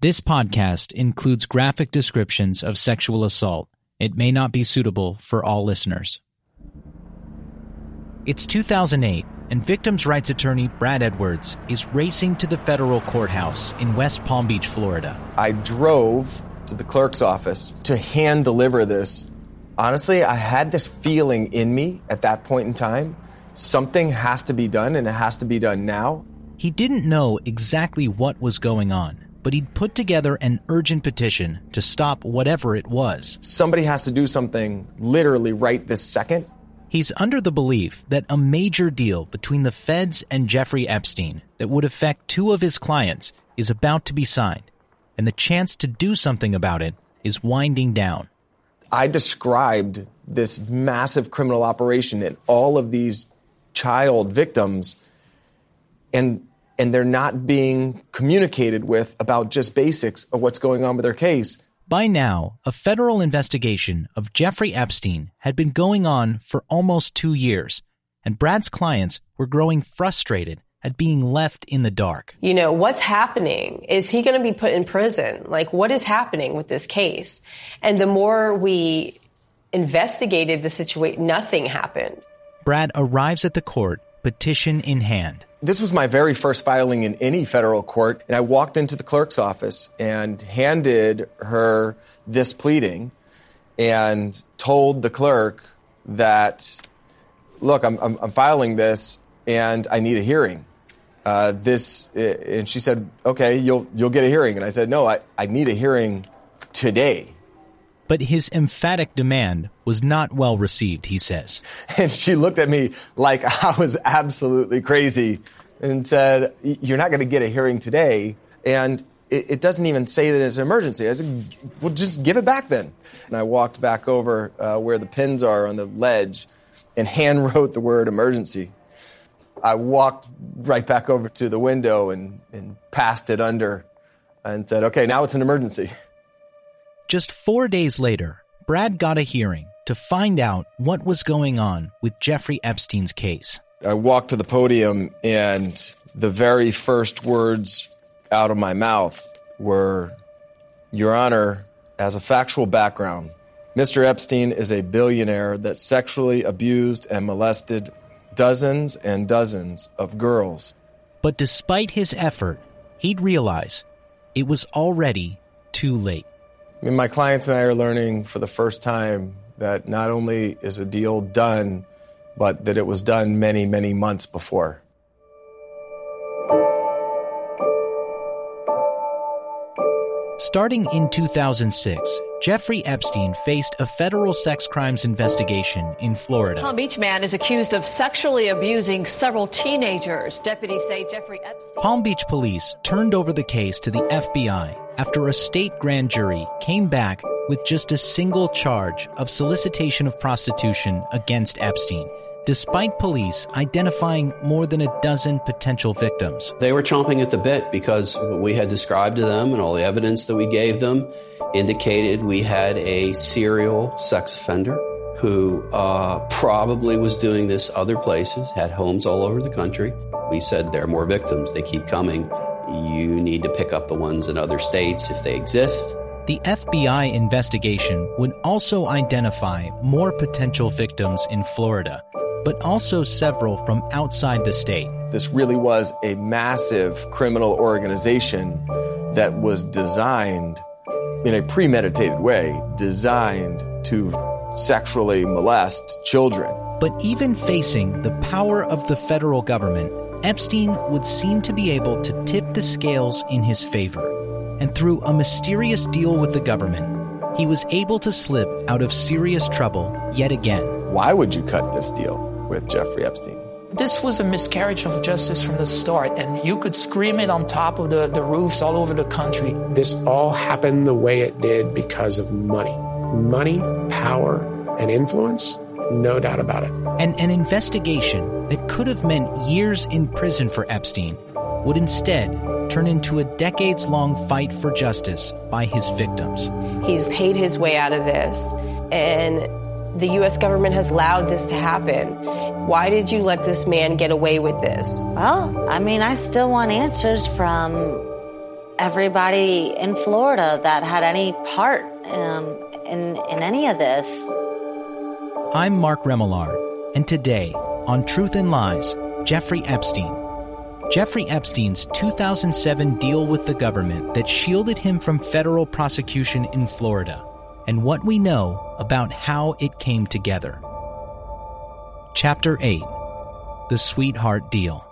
This podcast includes graphic descriptions of sexual assault. It may not be suitable for all listeners. It's 2008, and victims' rights attorney Brad Edwards is racing to the federal courthouse in West Palm Beach, Florida. I drove to the clerk's office to hand deliver this. Honestly, I had this feeling in me at that point in time. Something has to be done, and it has to be done now. He didn't know exactly what was going on, but he'd put together an urgent petition to stop whatever it was. Somebody has to do something literally right this second. He's under the belief that a major deal between the feds and Jeffrey Epstein that would affect two of his clients is about to be signed, and the chance to do something about it is winding down. I described this massive criminal operation and all of these child victims, and they're not being communicated with about just basics of what's going on with their case. By now, a federal investigation of Jeffrey Epstein had been going on for almost 2 years, and Brad's clients were growing frustrated at being left in the dark. You know, what's happening? Is he going to be put in prison? Like, what is happening with this case? And the more we investigated the situation, nothing happened. Brad arrives at the court, petition in hand. This was my very first filing in any federal court, and I walked into the clerk's office and handed her this pleading and told the clerk that, look, I'm filing this and I need a hearing. And she said, okay, you'll get a hearing. And I said, no, I need a hearing today. But his emphatic demand was not well received, he says. And she looked at me like I was absolutely crazy and said, you're not going to get a hearing today. And it doesn't even say that it's an emergency. I said, well, just give it back then. And I walked back over where the pins are on the ledge and hand wrote the word emergency. I walked right back over to the window and passed it under and said, okay, now it's an emergency. Just 4 days later, Brad got a hearing to find out what was going on with Jeffrey Epstein's case. I walked to the podium, and the very first words out of my mouth were, Your Honor, as a factual background, Mr. Epstein is a billionaire that sexually abused and molested dozens and dozens of girls. But despite his effort, he'd realize it was already too late. I mean, my clients and I are learning for the first time that not only is a deal done, but that it was done many, many months before. Starting in 2006, Jeffrey Epstein faced a federal sex crimes investigation in Florida. Palm Beach man is accused of sexually abusing several teenagers. Deputies say Jeffrey Epstein... Palm Beach police turned over the case to the FBI after a state grand jury came back with just a single charge of solicitation of prostitution against Epstein, despite police identifying more than a dozen potential victims. They were chomping at the bit because what we had described to them and all the evidence that we gave them indicated we had a serial sex offender who probably was doing this other places, had homes all over the country. We said there are more victims. They keep coming. You need to pick up the ones in other states if they exist. The FBI investigation would also identify more potential victims in Florida, but also several from outside the state. This really was a massive criminal organization that was designed in a premeditated way, designed to sexually molest children. But even facing the power of the federal government, Epstein would seem to be able to tip the scales in his favor. And through a mysterious deal with the government, he was able to slip out of serious trouble yet again. Why would you cut this deal with Jeffrey Epstein? This was a miscarriage of justice from the start, and you could scream it on top of the roofs all over the country. This all happened the way it did because of money. Money, power, and influence, no doubt about it. And an investigation that could have meant years in prison for Epstein would instead turn into a decades-long fight for justice by his victims. He's paid his way out of this, and the U.S. government has allowed this to happen. Why did you let this man get away with this? Well, I mean, I still want answers from everybody in Florida that had any part in any of this. I'm Mark Remillard, and today on Truth and Lies, Jeffrey Epstein. Jeffrey Epstein's 2007 deal with the government that shielded him from federal prosecution in Florida, and what we know about how it came together. Chapter 8, The Sweetheart Deal.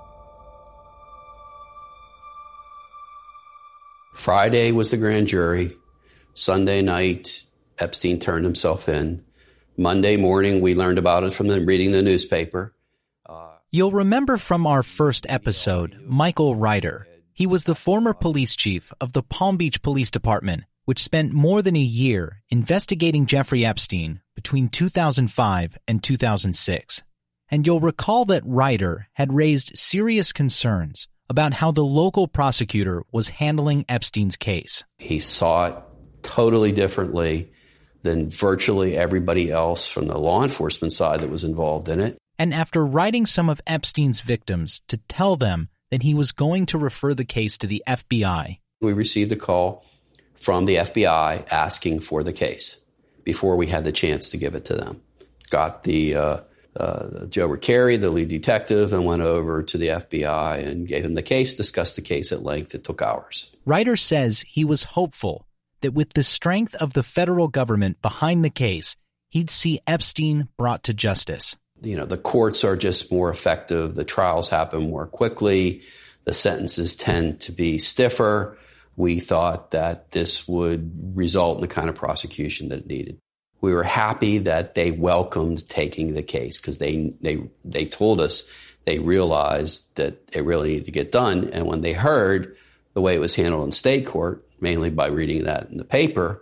Friday was the grand jury. Sunday night, Epstein turned himself in. Monday morning, we learned about it from reading the newspaper. You'll remember from our first episode, Michael Ryder. He was the former police chief of the Palm Beach Police Department, which spent more than a year investigating Jeffrey Epstein between 2005 and 2006. And you'll recall that Ryder had raised serious concerns about how the local prosecutor was handling Epstein's case. He saw it totally differently than virtually everybody else from the law enforcement side that was involved in it. And after writing some of Epstein's victims to tell them that he was going to refer the case to the FBI, we received a call from the FBI asking for the case before we had the chance to give it to them. Got the Joe Ricari, the lead detective, and went over to the FBI and gave him the case, discussed the case at length. It took hours. Ryder says he was hopeful that with the strength of the federal government behind the case, he'd see Epstein brought to justice. You know, the courts are just more effective. The trials happen more quickly. The sentences tend to be stiffer. We thought that this would result in the kind of prosecution that it needed. We were happy that they welcomed taking the case because they told us they realized that it really needed to get done. And when they heard the way it was handled in state court, mainly by reading that in the paper,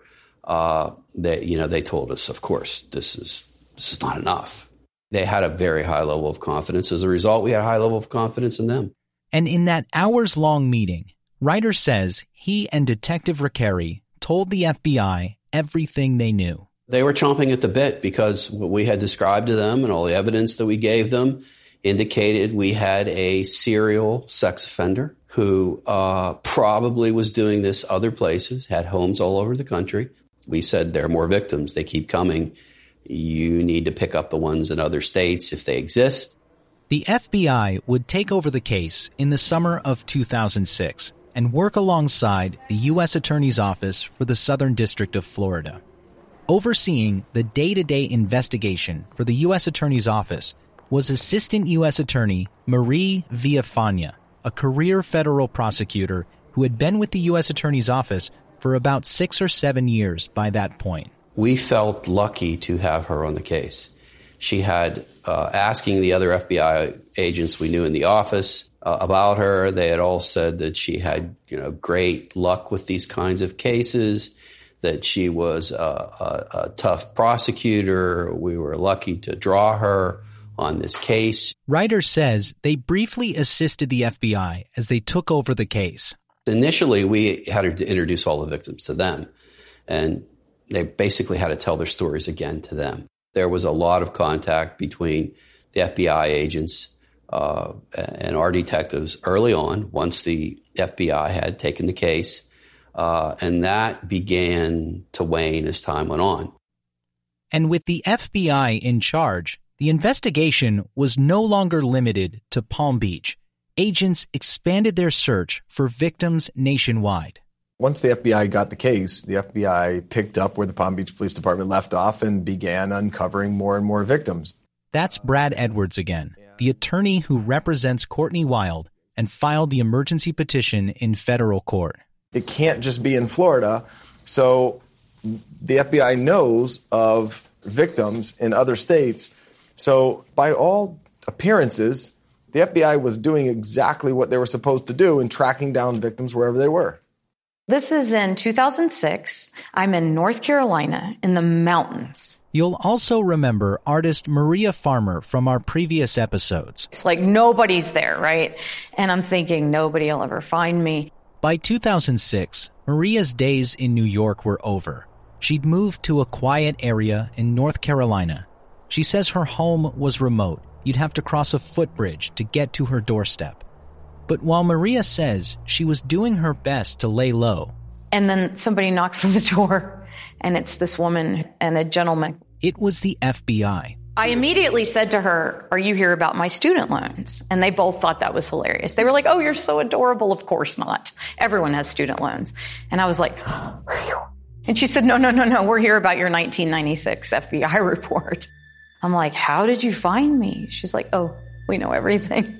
they told us, of course, this is not enough. They had a very high level of confidence. As a result, we had a high level of confidence in them. And in that hours-long meeting, Ryder says he and Detective Ricari told the FBI everything they knew. They were chomping at the bit because what we had described to them and all the evidence that we gave them indicated we had a serial sex offender who probably was doing this other places, had homes all over the country. We said there are more victims. They keep coming. You need to pick up the ones in other states if they exist. The FBI would take over the case in the summer of 2006 and work alongside the U.S. Attorney's Office for the Southern District of Florida. Overseeing the day-to-day investigation for the U.S. Attorney's Office was Assistant U.S. Attorney Marie Villafana, a career federal prosecutor who had been with the U.S. Attorney's Office for about 6 or 7 years by that point. We felt lucky to have her on the case. She had, asking the other FBI agents we knew in the office about her, they had all said that she had, great luck with these kinds of cases, that she was a tough prosecutor. We were lucky to draw her on this case. Ryder says they briefly assisted the FBI as they took over the case. Initially, we had to introduce all the victims to them, and they basically had to tell their stories again to them. There was a lot of contact between the FBI agents and our detectives early on, once the FBI had taken the case, and that began to wane as time went on. And with the FBI in charge, the investigation was no longer limited to Palm Beach. Agents expanded their search for victims nationwide. Once the FBI got the case, the FBI picked up where the Palm Beach Police Department left off and began uncovering more and more victims. That's Brad Edwards again, the attorney who represents Courtney Wild and filed the emergency petition in federal court. It can't just be in Florida, so the FBI knows of victims in other states. So by all appearances, the FBI was doing exactly what they were supposed to do in tracking down victims wherever they were. This is in 2006. I'm in North Carolina in the mountains. You'll also remember artist Maria Farmer from our previous episodes. It's like nobody's there, right? And I'm thinking nobody will ever find me. By 2006, Maria's days in New York were over. She'd moved to a quiet area in North Carolina. She says her home was remote. You'd have to cross a footbridge to get to her doorstep. But while Maria says she was doing her best to lay low, and then somebody knocks on the door, and it's this woman and a gentleman. It was the FBI. I immediately said to her, "Are you here about my student loans?" And they both thought that was hilarious. They were like, "Oh, you're so adorable." Of course not. Everyone has student loans. And I was like, and she said, no, we're here about your 1996 FBI report. I'm like, "How did you find me?" She's like, "Oh, we know everything."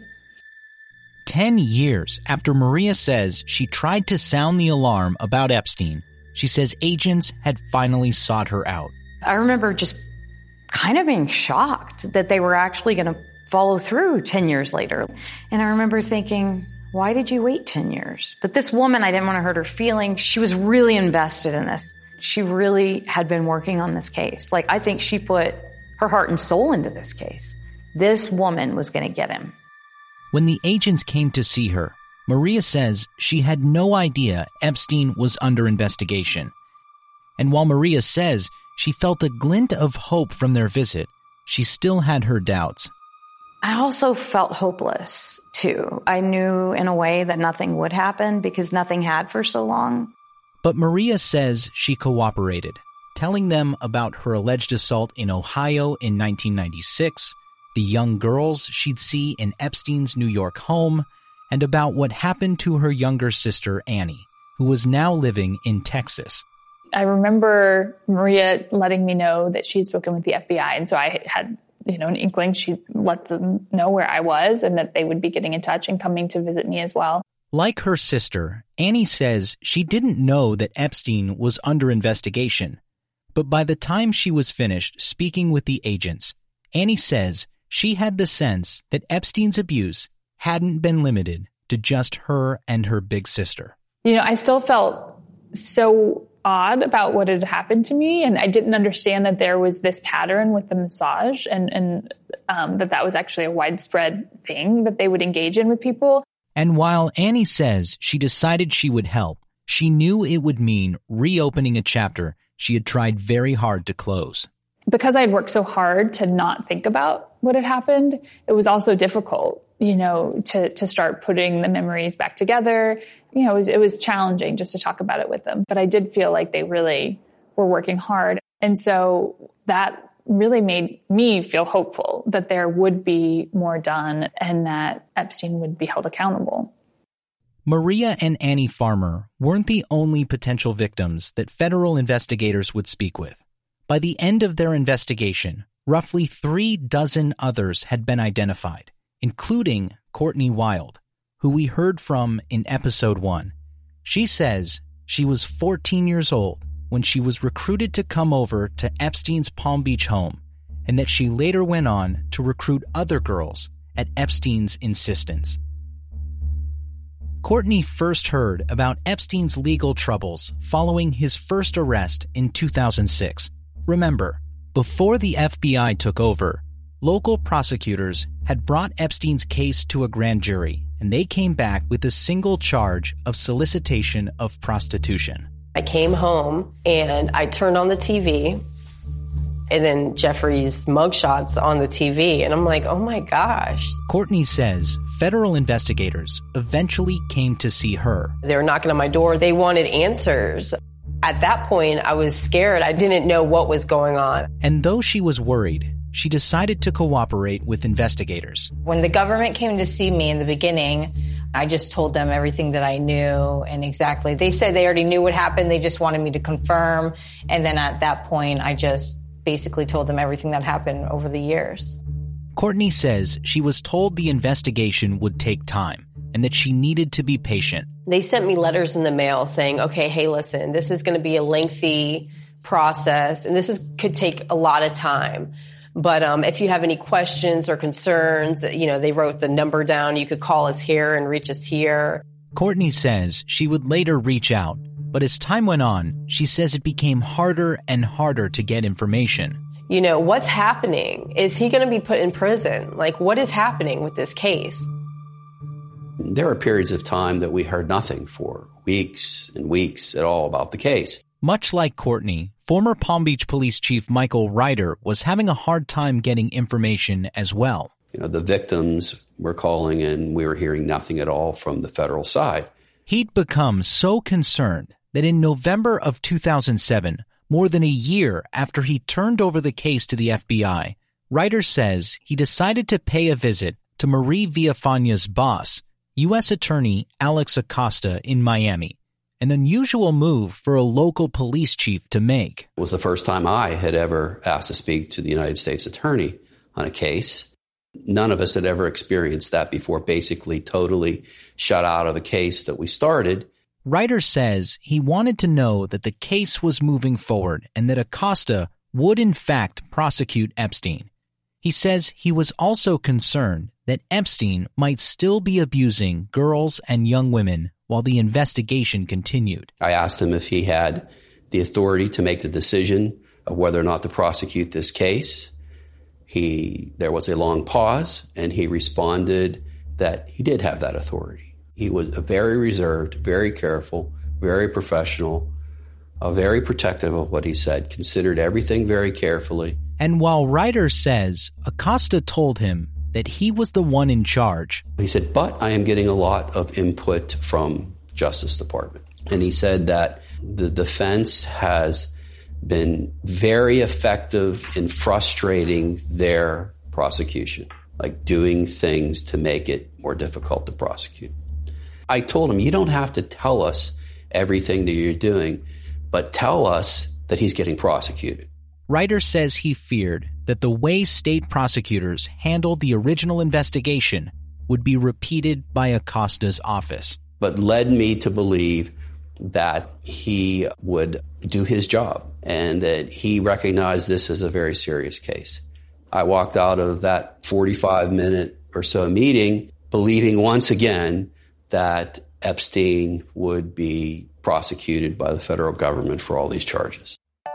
10 years after Maria says she tried to sound the alarm about Epstein, she says agents had finally sought her out. I remember just kind of being shocked that they were actually going to follow through 10 years later. And I remember thinking, why did you wait 10 years? But this woman, I didn't want to hurt her feelings. She was really invested in this. She really had been working on this case. Like, I think she put her heart and soul into this case. This woman was going to get him. When the agents came to see her, Maria says she had no idea Epstein was under investigation. And while Maria says she felt a glint of hope from their visit, she still had her doubts. I also felt hopeless, too. I knew in a way that nothing would happen because nothing had for so long. But Maria says she cooperated, telling them about her alleged assault in Ohio in 1996, the young girls she'd see in Epstein's New York home, and about what happened to her younger sister, Annie, who was now living in Texas. I remember Maria letting me know that she'd spoken with the FBI, and so I had, an inkling. She'd let them know where I was and that they would be getting in touch and coming to visit me as well. Like her sister, Annie says she didn't know that Epstein was under investigation. But by the time she was finished speaking with the agents, Annie says she had the sense that Epstein's abuse hadn't been limited to just her and her big sister. I still felt so odd about what had happened to me, and I didn't understand that there was this pattern with the massage and that was actually a widespread thing that they would engage in with people. And while Annie says she decided she would help, she knew it would mean reopening a chapter she had tried very hard to close. Because I had worked so hard to not think about what had happened, it was also difficult, to start putting the memories back together. It was challenging just to talk about it with them. But I did feel like they really were working hard. And so that really made me feel hopeful that there would be more done and that Epstein would be held accountable. Maria and Annie Farmer weren't the only potential victims that federal investigators would speak with. By the end of their investigation, roughly 36 others had been identified, including Courtney Wild, who we heard from in episode 1. She says she was 14 years old when she was recruited to come over to Epstein's Palm Beach home, and that she later went on to recruit other girls at Epstein's insistence. Courtney first heard about Epstein's legal troubles following his first arrest in 2006. Remember, before the FBI took over, local prosecutors had brought Epstein's case to a grand jury, and they came back with a single charge of solicitation of prostitution. I came home and I turned on the TV, and then Jeffrey's mugshots on the TV, and I'm like, oh my gosh. Courtney says federal investigators eventually came to see her. They were knocking on my door. They wanted answers. At that point, I was scared. I didn't know what was going on. And though she was worried, she decided to cooperate with investigators. When the government came to see me in the beginning, I just told them everything that I knew and exactly. They said they already knew what happened. They just wanted me to confirm. And then at that point, I just basically told them everything that happened over the years. Courtney says she was told the investigation would take time and that she needed to be patient. They sent me letters in the mail saying, okay, hey, listen, this is going to be a lengthy process and could take a lot of time. But if you have any questions or concerns, they wrote the number down. You could call us here and reach us here. Courtney says she would later reach out, but as time went on, she says it became harder and harder to get information. What's happening? Is he going to be put in prison? Like, what is happening with this case? There were periods of time that we heard nothing for weeks and weeks at all about the case. Much like Courtney, former Palm Beach Police Chief Michael Ryder was having a hard time getting information as well. The victims were calling and we were hearing nothing at all from the federal side. He'd become so concerned that in November of 2007, more than a year after he turned over the case to the FBI, Reiter says he decided to pay a visit to Marie Villafaña's boss, U.S. Attorney Alex Acosta in Miami, an unusual move for a local police chief to make. It was the first time I had ever asked to speak to the United States Attorney on a case. None of us had ever experienced that before, basically totally shut out of a case that we started. Reiter says he wanted to know that the case was moving forward and that Acosta would in fact prosecute Epstein. He says he was also concerned that Epstein might still be abusing girls and young women while the investigation continued. I asked him if he had the authority to make the decision of whether or not to prosecute this case. There was a long pause, and he responded that he did have that authority. He was very reserved, very careful, very professional, very protective of what he said, considered everything very carefully. And while Reiter says Acosta told him that he was the one in charge, he said, but I am getting a lot of input from Justice Department. And he said that the defense has been very effective in frustrating their prosecution, like doing things to make it more difficult to prosecute. I told him, you don't have to tell us everything that you're doing, but tell us that he's getting prosecuted. Reiter says he feared that the way state prosecutors handled the original investigation would be repeated by Acosta's office. But led me to believe that he would do his job and that he recognized this as a very serious case. I walked out of that 45-minute or so meeting believing once again that Epstein would be prosecuted by the federal government for all these charges.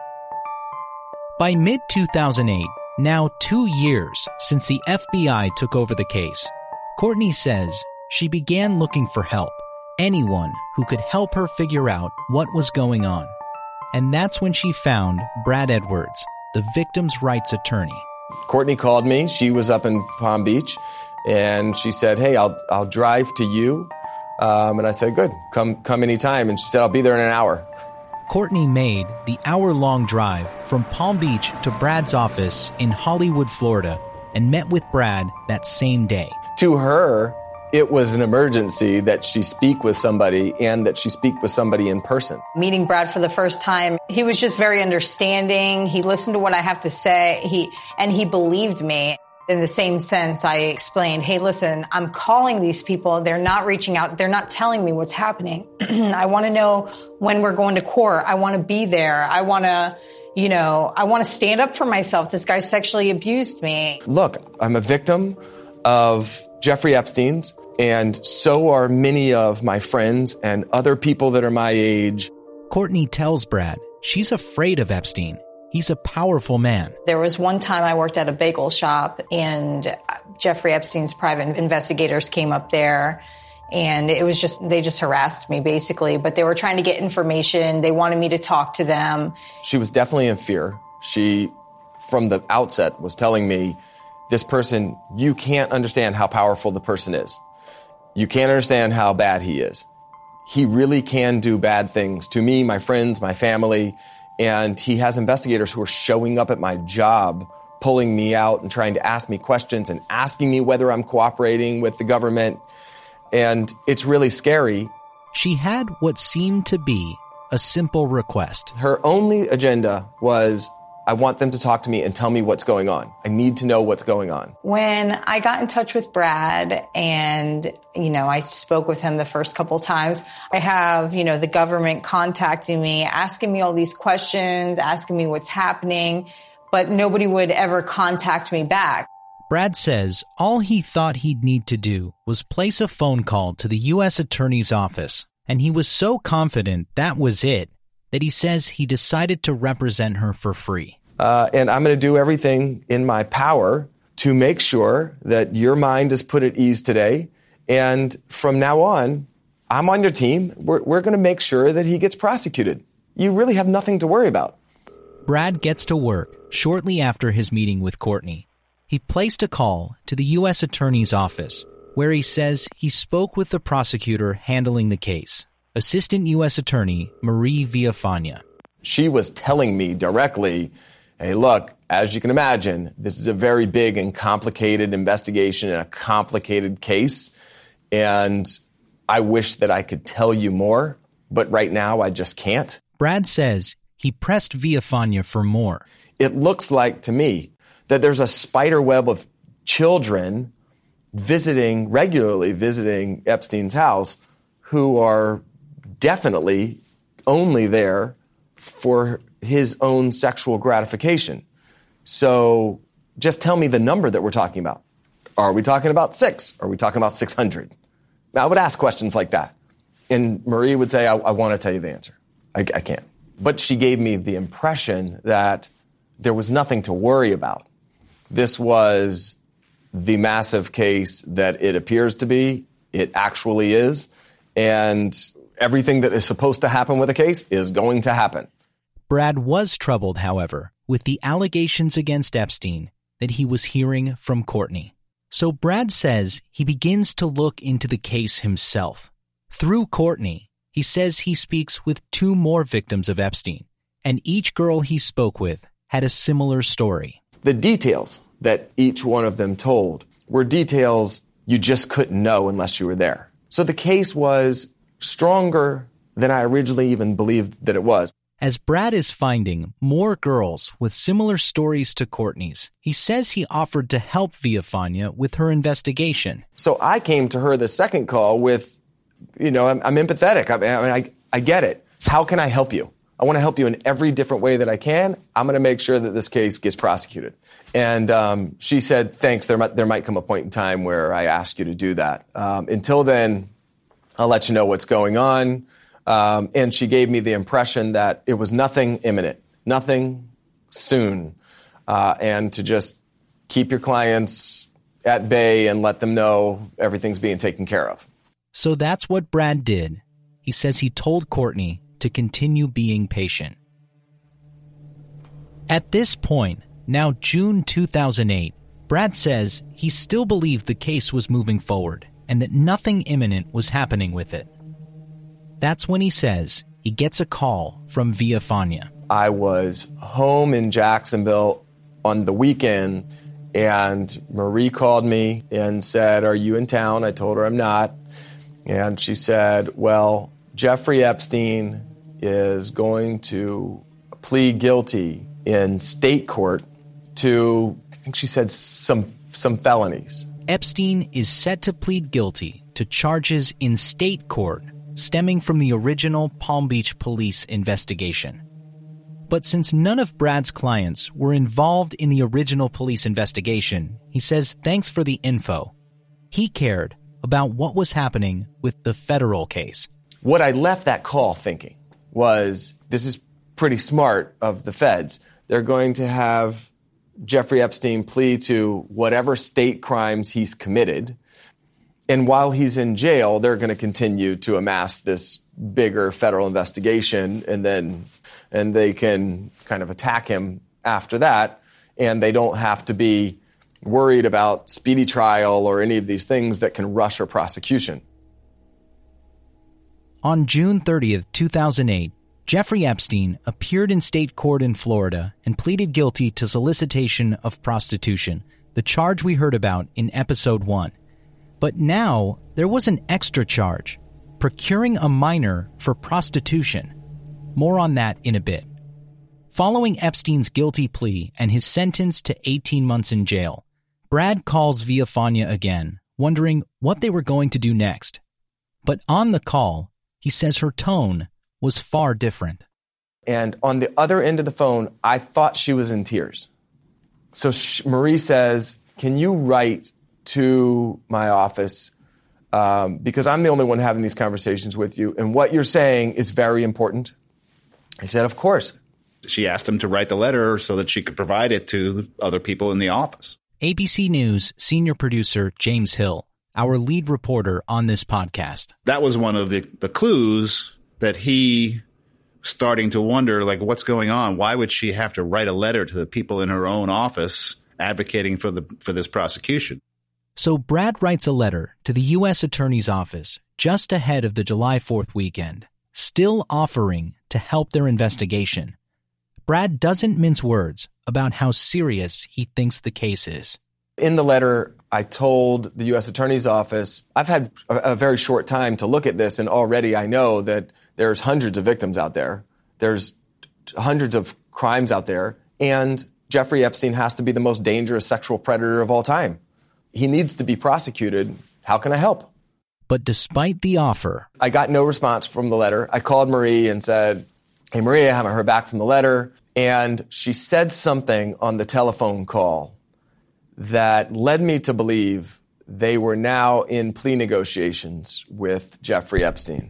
By mid-2008, now 2 years since the FBI took over the case, Courtney says she began looking for help, anyone who could help her figure out what was going on. And that's when she found Brad Edwards, the victim's rights attorney. Courtney called me. She was up in Palm Beach, and she said, hey, I'll drive to you. And I said, good, come anytime. And she said, I'll be there in an hour. Courtney made the hour-long drive from Palm Beach to Brad's office in Hollywood, Florida, and met with Brad that same day. To her, it was an emergency that she speak with somebody and that she speak with somebody in person. Meeting Brad for the first time, he was just very understanding. He listened to what I have to say. He believed me. In the same sense, I explained, hey, listen, I'm calling these people. They're not reaching out. They're not telling me what's happening. I want to know when we're going to court. I want to be there. I want to stand up for myself. This guy sexually abused me. Look, I'm a victim of Jeffrey Epstein's, and so are many of my friends and other people that are my age. Courtney tells Brad she's afraid of Epstein. He's a powerful man. There was one time I worked at a bagel shop, and Jeffrey Epstein's private investigators came up there, and they just harassed me basically, but they were trying to get information. They wanted me to talk to them. She was definitely in fear. She, from the outset, was telling me, this person, you can't understand how powerful the person is. You can't understand how bad he is. He really can do bad things to me, my friends, my family. And he has investigators who are showing up at my job, pulling me out and trying to ask me questions and asking me whether I'm cooperating with the government. And it's really scary. She had what seemed to be a simple request. Her only agenda was, I want them to talk to me and tell me what's going on. I need to know what's going on. When I got in touch with Brad and, I spoke with him the first couple times, I have, the government contacting me, asking me all these questions, asking me what's happening, but nobody would ever contact me back. Brad says all he thought he'd need to do was place a phone call to the U.S. Attorney's office, and he was so confident that was it that he says he decided to represent her for free. And I'm going to do everything in my power to make sure that your mind is put at ease today. And from now on, I'm on your team. We're going to make sure that he gets prosecuted. You really have nothing to worry about. Brad gets to work shortly after his meeting with Courtney. he placed a call to the U.S. Attorney's Office, where he says he spoke with the prosecutor handling the case, Assistant U.S. Attorney Marie Villafana. She was telling me directly, hey, look, as you can imagine, this is a very big and complicated investigation and a complicated case, and I wish that I could tell you more, but right now I just can't. Brad says he pressed Villafana for more. It looks like to me that there's a spider web of children regularly visiting Epstein's house who are definitely only there for his own sexual gratification. So just tell me the number that we're talking about. Are we talking about 6? Are we talking about 600? I would ask questions like that. And Marie would say, I want to tell you the answer. I can't. But she gave me the impression that there was nothing to worry about. This was the massive case that it appears to be. It actually is. And everything that is supposed to happen with a case is going to happen. Brad was troubled, however, with the allegations against Epstein that he was hearing from Courtney. So Brad says he begins to look into the case himself. Through Courtney, he says he speaks with 2 more victims of Epstein, and each girl he spoke with had a similar story. The details that each one of them told were details you just couldn't know unless you were there. So the case was stronger than I originally even believed that it was. As Brad is finding more girls with similar stories to Courtney's, he says he offered to help Villafana with her investigation. So I came to her the second call with, I'm empathetic. I get it. How can I help you? I want to help you in every different way that I can. I'm going to make sure that this case gets prosecuted. And she said, thanks, there might come a point in time where I ask you to do that. Until then, I'll let you know what's going on. And she gave me the impression that it was nothing imminent, nothing soon, and to just keep your clients at bay and let them know everything's being taken care of. So that's what Brad did. He says he told Courtney to continue being patient. At this point, now June 2008, Brad says he still believed the case was moving forward and that nothing imminent was happening with it. That's when he says he gets a call from Villafana. I was home in Jacksonville on the weekend, and Marie called me and said, are you in town? I told her I'm not. And she said, well, Jeffrey Epstein is going to plead guilty in state court to, I think she said, some felonies. Epstein is set to plead guilty to charges in state court stemming from the original Palm Beach police investigation. But since none of Brad's clients were involved in the original police investigation, he says thanks for the info. He cared about what was happening with the federal case. What I left that call thinking was, this is pretty smart of the feds. They're going to have Jeffrey Epstein plead to whatever state crimes he's committed. And while he's in jail, they're going to continue to amass this bigger federal investigation, and they can kind of attack him after that. And they don't have to be worried about speedy trial or any of these things that can rush a prosecution. On June 30th, 2008, Jeffrey Epstein appeared in state court in Florida and pleaded guilty to solicitation of prostitution, the charge we heard about in episode 1. But now there was an extra charge, procuring a minor for prostitution. More on that in a bit. Following Epstein's guilty plea and his sentence to 18 months in jail, Brad calls Villafana again, wondering what they were going to do next. But on the call, he says her tone was far different. And on the other end of the phone, I thought she was in tears. So Marie says, can you write to my office because I'm the only one having these conversations with you, and what you're saying is very important? I said, of course. She asked him to write the letter so that she could provide it to other people in the office. ABC News senior producer James Hill, our lead reporter on this podcast. That was one of the clues that he starting to wonder, like, what's going on? Why would she have to write a letter to the people in her own office advocating for this prosecution. So Brad writes a letter to the U.S. Attorney's Office just ahead of the July 4th weekend, still offering to help their investigation. Brad doesn't mince words about how serious he thinks the case is. In the letter, I told the U.S. Attorney's Office, I've had a very short time to look at this, and already I know that there's hundreds of victims out there. There's hundreds of crimes out there, and Jeffrey Epstein has to be the most dangerous sexual predator of all time. He needs to be prosecuted. How can I help? But despite the offer, I got no response from the letter. I called Marie and said, "Hey, Marie, I haven't heard back from the letter." And she said something on the telephone call that led me to believe they were now in plea negotiations with Jeffrey Epstein.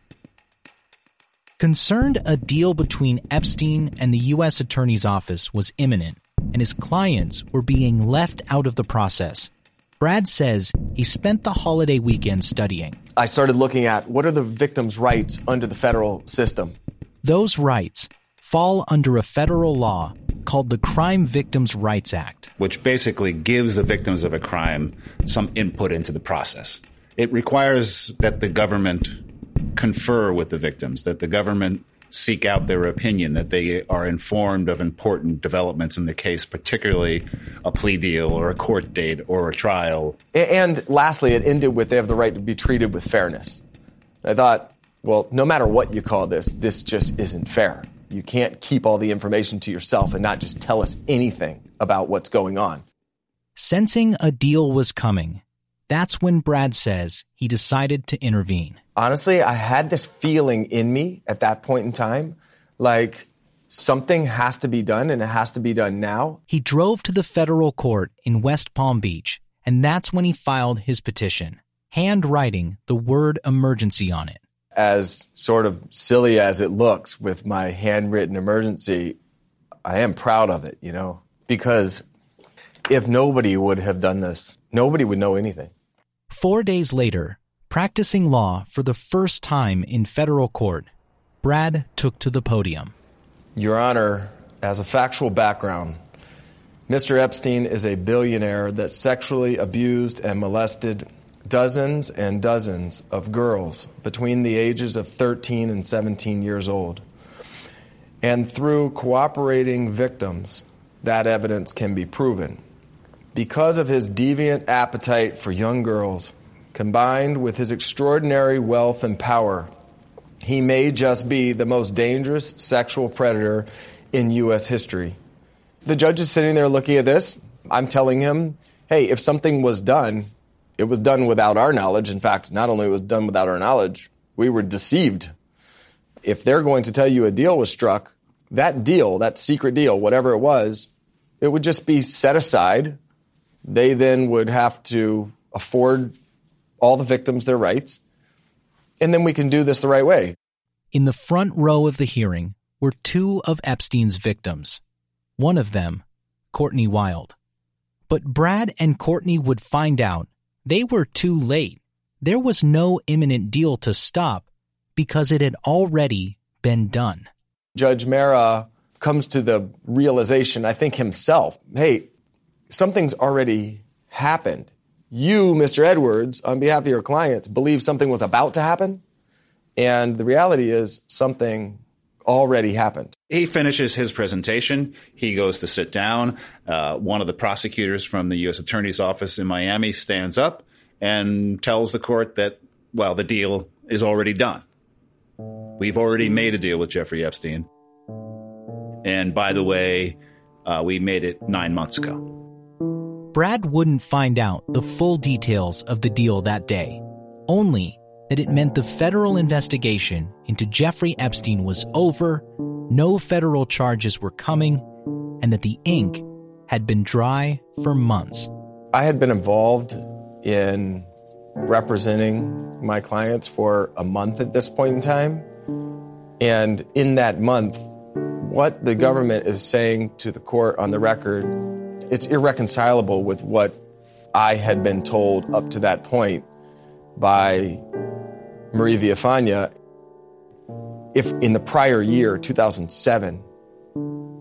Concerned a deal between Epstein and the U.S. Attorney's Office was imminent, and his clients were being left out of the process, Brad says he spent the holiday weekend studying. I started looking at what are the victims' rights under the federal system. Those rights fall under a federal law called the Crime Victims' Rights Act, which basically gives the victims of a crime some input into the process. It requires that the government confer with the victims, that the government seek out their opinion, that they are informed of important developments in the case, particularly a plea deal or a court date or a trial. And lastly, it ended with they have the right to be treated with fairness. I thought, well, no matter what you call this just isn't fair. You can't keep all the information to yourself and not just tell us anything about what's going on. Sensing a deal was coming, that's when Brad says he decided to intervene. Honestly, I had this feeling in me at that point in time, like something has to be done and it has to be done now. He drove to the federal court in West Palm Beach, and that's when he filed his petition, handwriting the word emergency on it. As sort of silly as it looks with my handwritten emergency, I am proud of it, because if nobody would have done this, nobody would know anything. 4 days later, practicing law for the first time in federal court, Brad took to the podium. Your Honor, as a factual background, Mr. Epstein is a billionaire that sexually abused and molested dozens and dozens of girls between the ages of 13 and 17 years old. And through cooperating victims, that evidence can be proven. Because of his deviant appetite for young girls, combined with his extraordinary wealth and power, he may just be the most dangerous sexual predator in U.S. history. The judge is sitting there looking at this. I'm telling him, hey, if something was done, it was done without our knowledge. In fact, not only was it done without our knowledge, we were deceived. If they're going to tell you a deal was struck, that deal, that secret deal, whatever it was, it would just be set aside. They then would have to afford all the victims their rights, and then we can do this the right way. In the front row of the hearing were two of Epstein's victims. One of them, Courtney Wild. But Brad and Courtney would find out they were too late. There was no imminent deal to stop because it had already been done. Judge Mara comes to the realization, I think himself, hey, something's already happened. You, Mr. Edwards, on behalf of your clients, believe something was about to happen, and the reality is something already happened. He finishes his presentation. He goes to sit down. One of the prosecutors from the U.S. Attorney's Office in Miami stands up and tells the court that, well, the deal is already done. We've already made a deal with Jeffrey Epstein. And by the way, we made it 9 months ago. Brad wouldn't find out the full details of the deal that day, only that it meant the federal investigation into Jeffrey Epstein was over, no federal charges were coming, and that the ink had been dry for months. I had been involved in representing my clients for a month at this point in time. And in that month, what the government is saying to the court on the record, it's irreconcilable with what I had been told up to that point by Marie Villafana. If in the prior year, 2007,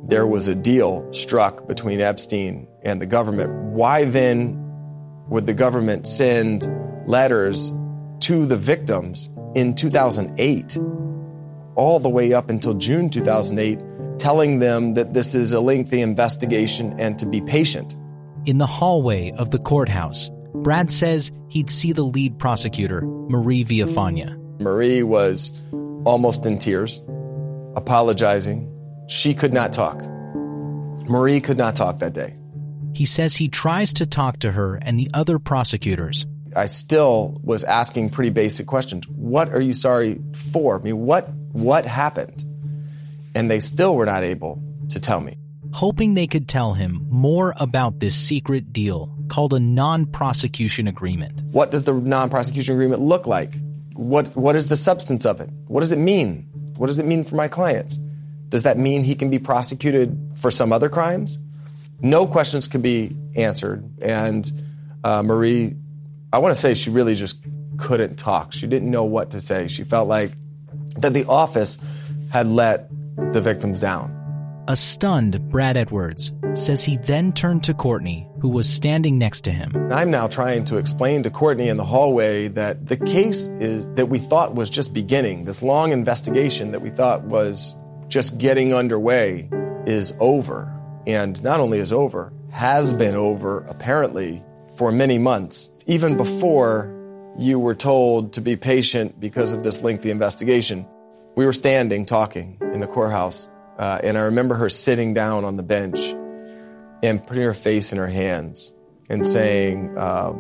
there was a deal struck between Epstein and the government, why then would the government send letters to the victims in 2008, all the way up until June 2008, telling them that this is a lengthy investigation and to be patient? In the hallway of the courthouse, Brad says he'd see the lead prosecutor, Marie Villafana. Marie was almost in tears, apologizing. She could not talk. Marie could not talk that day. He says he tries to talk to her and the other prosecutors. I still was asking pretty basic questions. What are you sorry for? I mean, what happened? And they still were not able to tell me. Hoping they could tell him more about this secret deal called a non-prosecution agreement. What does the non-prosecution agreement look like? What is the substance of it? What does it mean? What does it mean for my clients? Does that mean he can be prosecuted for some other crimes? No questions could be answered. And Marie, I want to say she really just couldn't talk. She didn't know what to say. She felt like that the office had let the victims down. A stunned Brad Edwards says he then turned to Courtney, who was standing next to him. I'm now trying to explain to Courtney in the hallway that the case that we thought was just beginning, this long investigation that we thought was just getting underway, is over. And not only is over, has been over, apparently, for many months. Even before you were told to be patient because of this lengthy investigation, we were standing talking in the courthouse. And I remember her sitting down on the bench and putting her face in her hands and saying,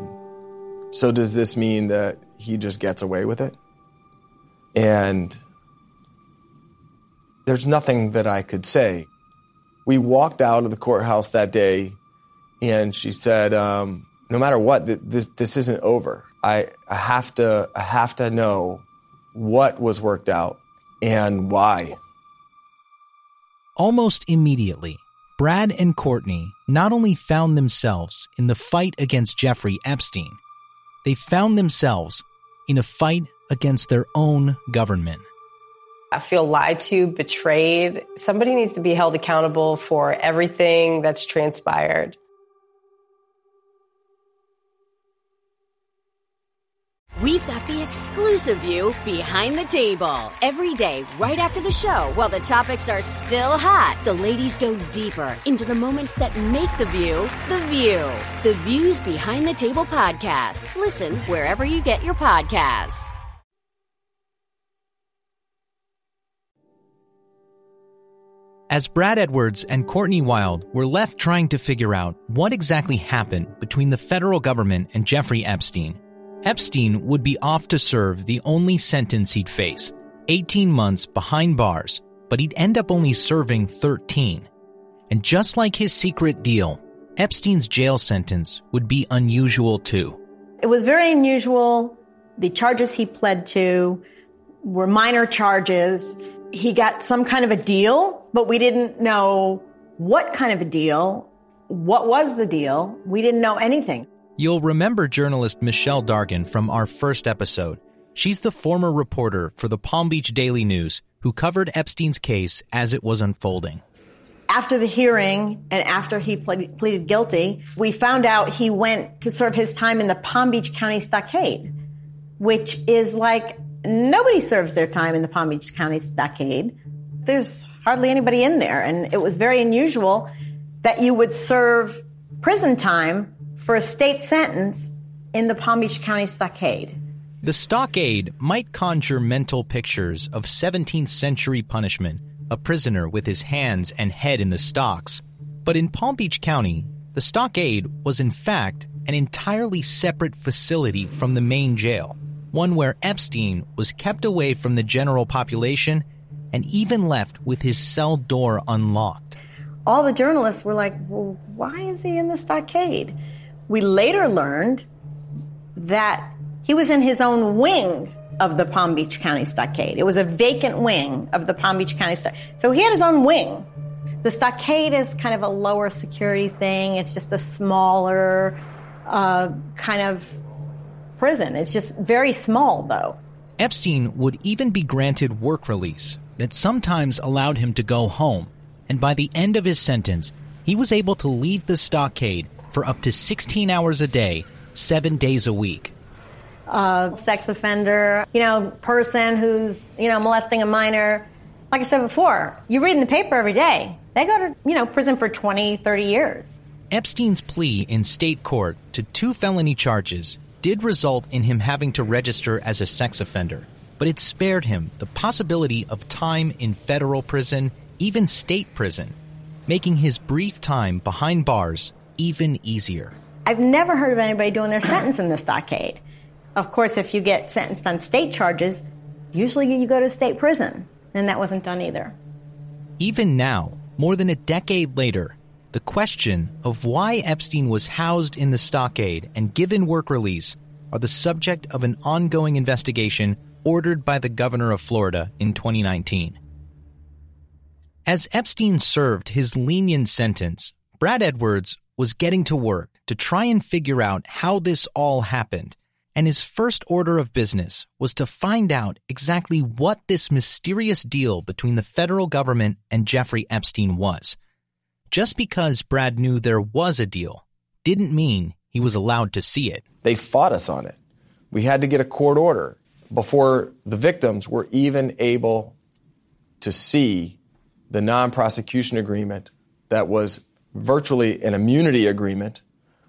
so does this mean that he just gets away with it? And there's nothing that I could say. We walked out of the courthouse that day, and she said, no matter what, this isn't over. I have to know what was worked out and why. Almost immediately, Brad and Courtney not only found themselves in the fight against Jeffrey Epstein, they found themselves in a fight against their own government. I feel lied to, betrayed. Somebody needs to be held accountable for everything that's transpired. We've got the exclusive view behind the table. Every day, right after the show, while the topics are still hot, the ladies go deeper into the moments that make the View the View. The Views Behind the Table podcast. Listen wherever you get your podcasts. As Brad Edwards and Courtney Wild were left trying to figure out what exactly happened between the federal government and Jeffrey Epstein, Epstein would be off to serve the only sentence he'd face, 18 months behind bars, but he'd end up only serving 13. And just like his secret deal, Epstein's jail sentence would be unusual too. It was very unusual. The charges he pled to were minor charges. He got some kind of a deal, but we didn't know what kind of a deal. What was the deal? We didn't know anything. You'll remember journalist Michelle Dargan from our first episode. She's the former reporter for the Palm Beach Daily News who covered Epstein's case as it was unfolding. After the hearing and after he pleaded guilty, we found out he went to serve his time in the Palm Beach County Stockade, which is like nobody serves their time in the Palm Beach County Stockade. There's hardly anybody in there. And it was very unusual that you would serve prison time for a state sentence in the Palm Beach County Stockade. The stockade might conjure mental pictures of 17th century punishment, a prisoner with his hands and head in the stocks. But in Palm Beach County, the stockade was in fact an entirely separate facility from the main jail, one where Epstein was kept away from the general population and even left with his cell door unlocked. All the journalists were like, well, why is he in the stockade? We later learned that he was in his own wing of the Palm Beach County Stockade. It was a vacant wing of the Palm Beach County Stockade. So he had his own wing. The stockade is kind of a lower security thing. It's just a smaller kind of prison. It's just very small, though. Epstein would even be granted work release that sometimes allowed him to go home and by the end of his sentence, he was able to leave the stockade for up to 16 hours a day, 7 days a week. Sex offender, person who's, molesting a minor. Like I said before, you read in the paper every day. They go to, prison for 20, 30 years. Epstein's plea in state court to 2 felony charges did result in him having to register as a sex offender, but it spared him the possibility of time in federal prison, even state prison, making his brief time behind bars even easier. I've never heard of anybody doing their sentence in the stockade. Of course, if you get sentenced on state charges, usually you go to state prison, and that wasn't done either. Even now, more than a decade later, the question of why Epstein was housed in the stockade and given work release are the subject of an ongoing investigation ordered by the governor of Florida in 2019. As Epstein served his lenient sentence, Brad Edwards was getting to work to try and figure out how this all happened, and his first order of business was to find out exactly what this mysterious deal between the federal government and Jeffrey Epstein was. Just because Brad knew there was a deal didn't mean he was allowed to see it. They fought us on it. We had to get a court order before the victims were even able to see the non-prosecution agreement that was virtually an immunity agreement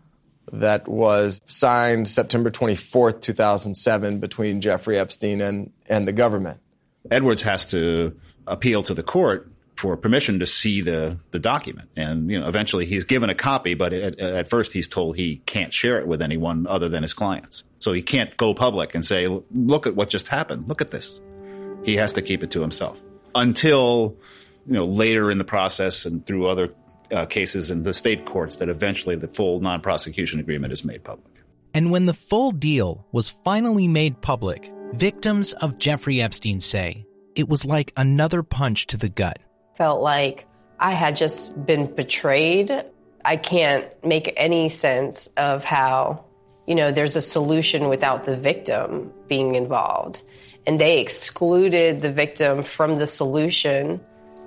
that was signed September 24th, 2007 between Jeffrey Epstein and the government. Edwards has to appeal to the court for permission to see the document. And, eventually he's given a copy, but at first he's told he can't share it with anyone other than his clients. So he can't go public and say, look at what just happened. Look at this. He has to keep it to himself until, later in the process and through other cases in the state courts that eventually the full non-prosecution agreement is made public. And when the full deal was finally made public, victims of Jeffrey Epstein say it was like another punch to the gut. Felt like I had just been betrayed. I can't make any sense of how, there's a solution without the victim being involved. And they excluded the victim from the solution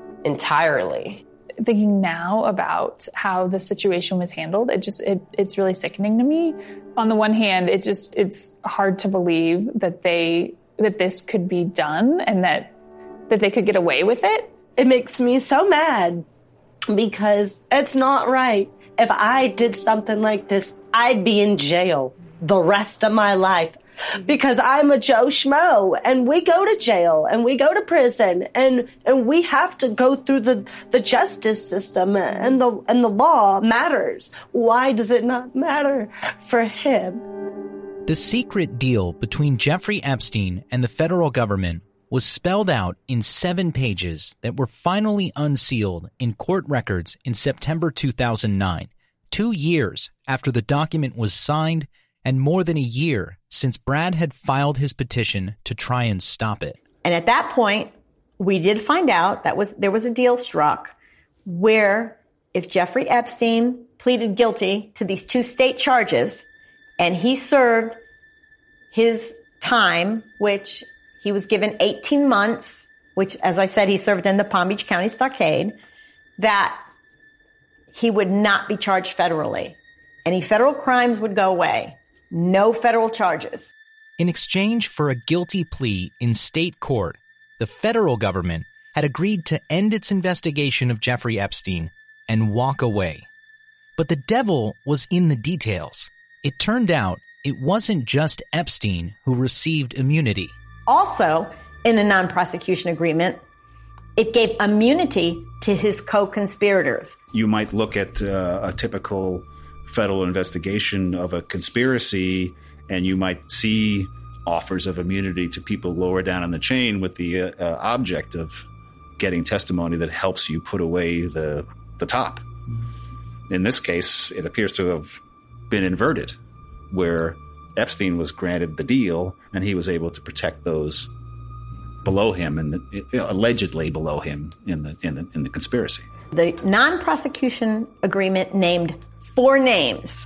entirely. Thinking now about how the situation was handled, it's really sickening to me. On the one hand, it's hard to believe that this could be done and that they could get away with it. It makes me so mad because it's not right. If I did something like this, I'd be in jail the rest of my life because I'm a Joe Schmo and we go to jail and we go to prison and we have to go through the justice system and the law matters. Why does it not matter for him? The secret deal between Jeffrey Epstein and the federal government was spelled out in 7 pages that were finally unsealed in court records in September 2009, 2 years after the document was signed and more than a year since Brad had filed his petition to try and stop it. And at that point, we did find out that there was a deal struck where if Jeffrey Epstein pleaded guilty to these 2 state charges and he served his time, which he was given 18 months, which, as I said, he served in the Palm Beach County Stockade, that he would not be charged federally. Any federal crimes would go away. No federal charges. In exchange for a guilty plea in state court, the federal government had agreed to end its investigation of Jeffrey Epstein and walk away. But the devil was in the details. It turned out it wasn't just Epstein who received immunity. Also, in the non-prosecution agreement, it gave immunity to his co-conspirators. You might look at a typical federal investigation of a conspiracy, and you might see offers of immunity to people lower down in the chain with the object of getting testimony that helps you put away the top. In this case, it appears to have been inverted, where Epstein was granted the deal, and he was able to protect those below him and allegedly below him in the conspiracy. The non-prosecution agreement named 4 names,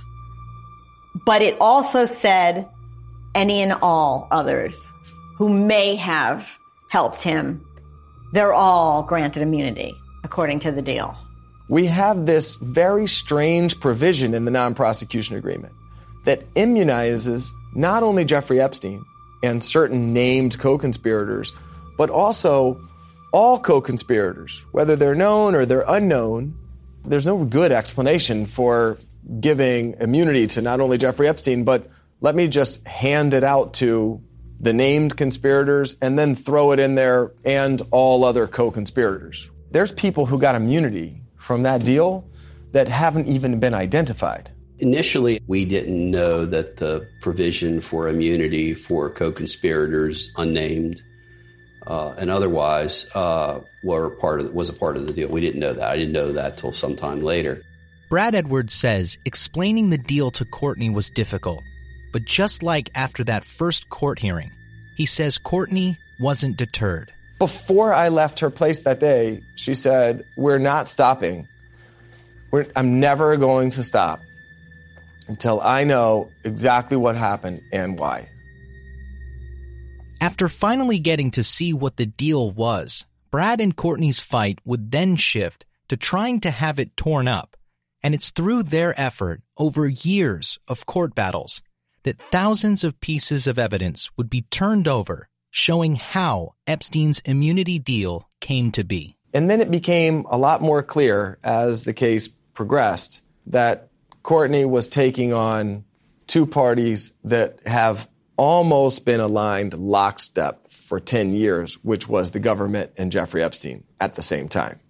but it also said any and all others who may have helped him. They're all granted immunity. according to the deal. We have this very strange provision in the non-prosecution agreement that immunizes not only Jeffrey Epstein and certain named co-conspirators, but also all co-conspirators, whether they're known or they're unknown. There's no good explanation for giving immunity to not only Jeffrey Epstein, but let me just hand it out to the named conspirators and then throw it in there and all other co-conspirators. There's people who got immunity from that deal that haven't even been identified. Initially, we didn't know that the provision for immunity for co-conspirators, unnamed and otherwise, was a part of the deal. We didn't know that. I didn't know that till sometime later. Brad Edwards says explaining the deal to Courtney was difficult, but just like after that first court hearing, he says Courtney wasn't deterred. Before I left her place that day, she said, "We're not stopping. I'm never going to stop until I know exactly what happened and why." After finally getting to see what the deal was, Brad and Courtney's fight would then shift to trying to have it torn up. And it's through their effort over years of court battles that thousands of pieces of evidence would be turned over, showing how Epstein's immunity deal came to be. And then it became a lot more clear as the case progressed that Courtney was taking on two parties that have almost been aligned lockstep for 10 years, which was the government and Jeffrey Epstein at the same time.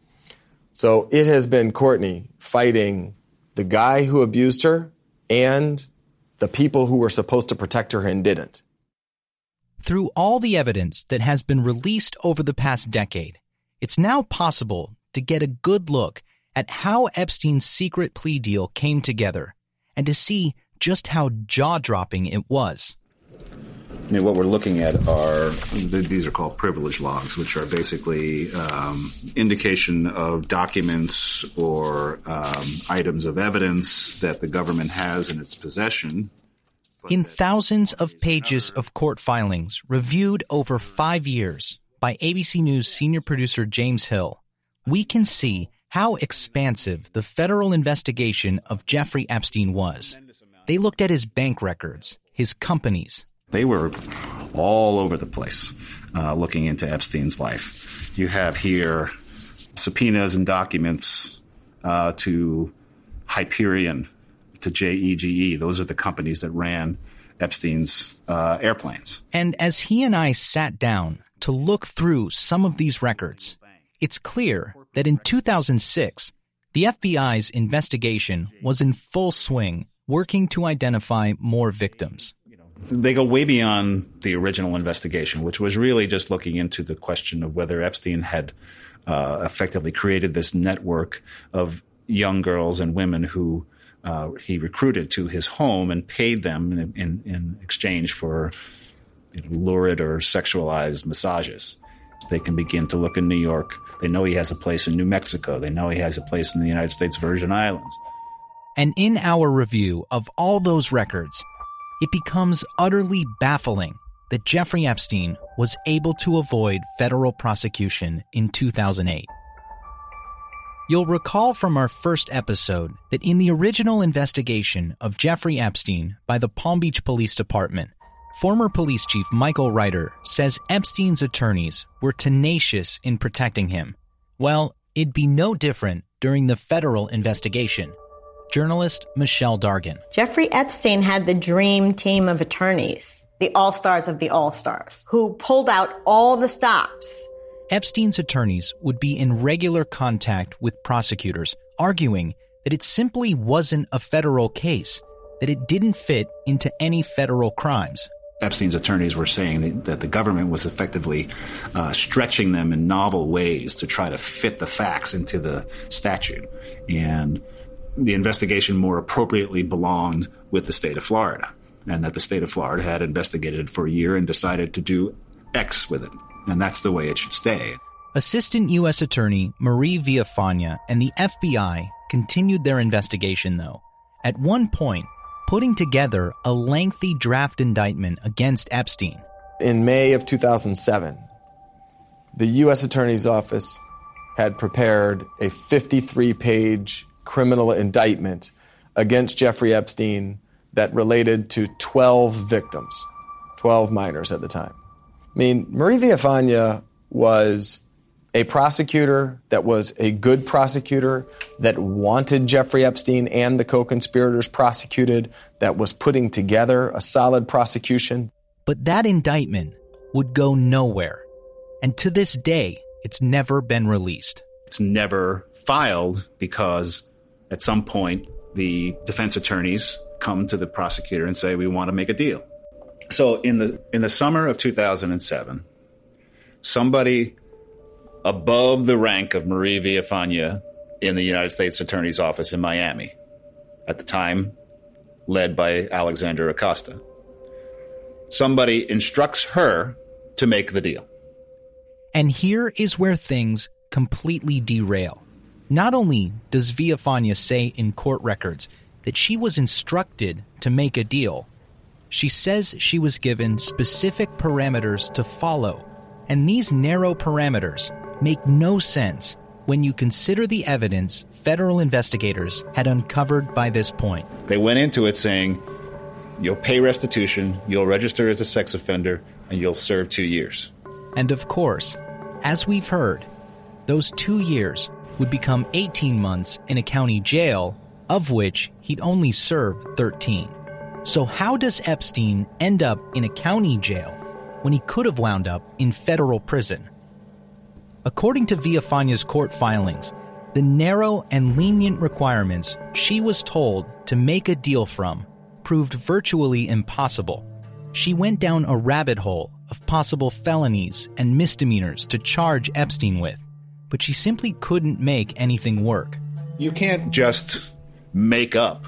So it has been Courtney fighting the guy who abused her and the people who were supposed to protect her and didn't. Through all the evidence that has been released over the past decade, it's now possible to get a good look at how Epstein's secret plea deal came together and to see just how jaw-dropping it was. I mean, what we're looking at are, these are called privilege logs, which are basically indication of documents or items of evidence that the government has in its possession. In thousands of pages of court filings reviewed over 5 years by ABC News senior producer James Hill, we can see how expansive the federal investigation of Jeffrey Epstein was. They looked at his bank records, his companies. They were all over the place looking into Epstein's life. You have here subpoenas and documents to Hyperion, to JEGE. Those are the companies that ran Epstein's airplanes. And as he and I sat down to look through some of these records, it's clear that in 2006, the FBI's investigation was in full swing, working to identify more victims. They go way beyond the original investigation, which was really just looking into the question of whether Epstein had effectively created this network of young girls and women who he recruited to his home and paid them in exchange for lurid or sexualized massages. They can begin to look in New York. They know he has a place in New Mexico. They know he has a place in the United States Virgin Islands. And in our review of all those records, it becomes utterly baffling that Jeffrey Epstein was able to avoid federal prosecution in 2008. You'll recall from our first episode that in the original investigation of Jeffrey Epstein by the Palm Beach Police Department, former police chief Michael Reiter says Epstein's attorneys were tenacious in protecting him. Well, it'd be no different during the federal investigation. Journalist Michelle Dargan. Jeffrey Epstein had the dream team of attorneys, the all-stars of the all-stars, who pulled out all the stops. Epstein's attorneys would be in regular contact with prosecutors, arguing that it simply wasn't a federal case, that it didn't fit into any federal crimes. Epstein's attorneys were saying that the government was effectively stretching them in novel ways to try to fit the facts into the statute. And the investigation more appropriately belonged with the state of Florida, and that the state of Florida had investigated for a year and decided to do X with it. And that's the way it should stay. Assistant U.S. Attorney Marie Villafana and the FBI continued their investigation, though, at one point putting together a lengthy draft indictment against Epstein. In May of 2007, the U.S. Attorney's Office had prepared a 53-page criminal indictment against Jeffrey Epstein that related to 12 victims, 12 minors at the time. I mean, Marie Villafana was a prosecutor that was a good prosecutor, that wanted Jeffrey Epstein and the co-conspirators prosecuted, that was putting together a solid prosecution. But that indictment would go nowhere. And to this day, it's never been released. It's never filed because at some point the defense attorneys come to the prosecutor and say, we want to make a deal. So in the summer of 2007, somebody above the rank of Marie Villafana in the United States Attorney's Office in Miami, at the time led by Alexander Acosta, somebody instructs her to make the deal. And here is where things completely derail. Not only does Villafana say in court records that she was instructed to make a deal, she says she was given specific parameters to follow, and these narrow parameters make no sense when you consider the evidence federal investigators had uncovered by this point. They went into it saying, you'll pay restitution, you'll register as a sex offender, and you'll serve 2 years. And of course, as we've heard, those 2 years would become 18 months in a county jail, of which he'd only served 13. So how does Epstein end up in a county jail when he could have wound up in federal prison? According to Villafana's court filings, the narrow and lenient requirements she was told to make a deal from proved virtually impossible. She went down a rabbit hole of possible felonies and misdemeanors to charge Epstein with, but she simply couldn't make anything work. You can't just make up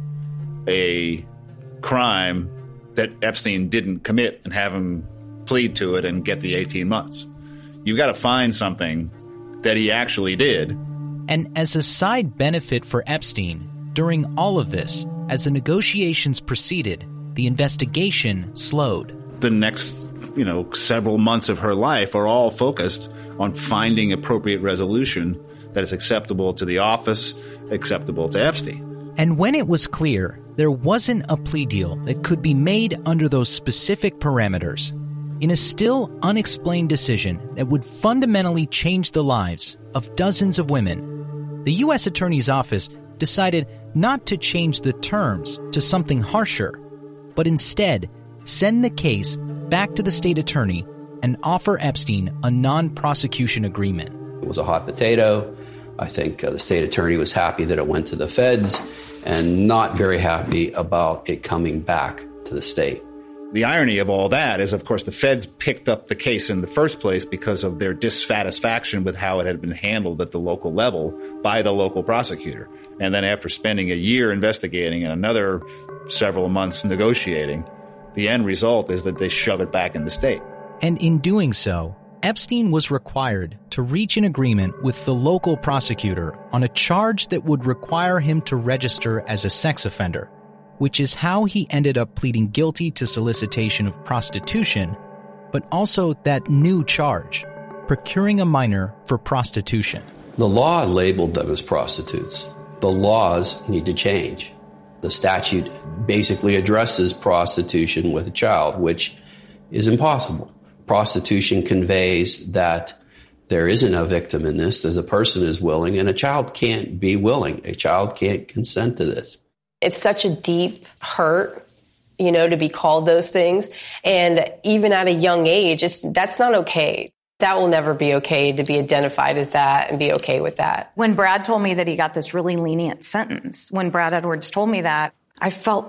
a crime that Epstein didn't commit and have him plead to it and get the 18 months. You've got to find something that he actually did. And as a side benefit for Epstein, during all of this, as the negotiations proceeded, the investigation slowed. The next, several months of her life are all focused on finding appropriate resolution that is acceptable to the office, acceptable to Epstein. And when it was clear there wasn't a plea deal that could be made under those specific parameters, in a still unexplained decision that would fundamentally change the lives of dozens of women, the U.S. Attorney's Office decided not to change the terms to something harsher, but instead send the case back to the state attorney and offer Epstein a non-prosecution agreement. It was a hot potato. I think the state attorney was happy that it went to the feds and not very happy about it coming back to the state. The irony of all that is, of course, the feds picked up the case in the first place because of their dissatisfaction with how it had been handled at the local level by the local prosecutor. And then after spending a year investigating and another several months negotiating, the end result is that they shove it back in the state. And in doing so, Epstein was required to reach an agreement with the local prosecutor on a charge that would require him to register as a sex offender, which is how he ended up pleading guilty to solicitation of prostitution, but also that new charge, procuring a minor for prostitution. The law labeled them as prostitutes. The laws need to change. The statute basically addresses prostitution with a child, which is impossible. Prostitution conveys that there isn't a victim in this, that a person is willing, and a child can't be willing. A child can't consent to this. It's such a deep hurt, to be called those things. And even at a young age, that's not okay. That will never be okay to be identified as that and be okay with that. When Brad told me that he got this really lenient sentence, when Brad Edwards told me that, I felt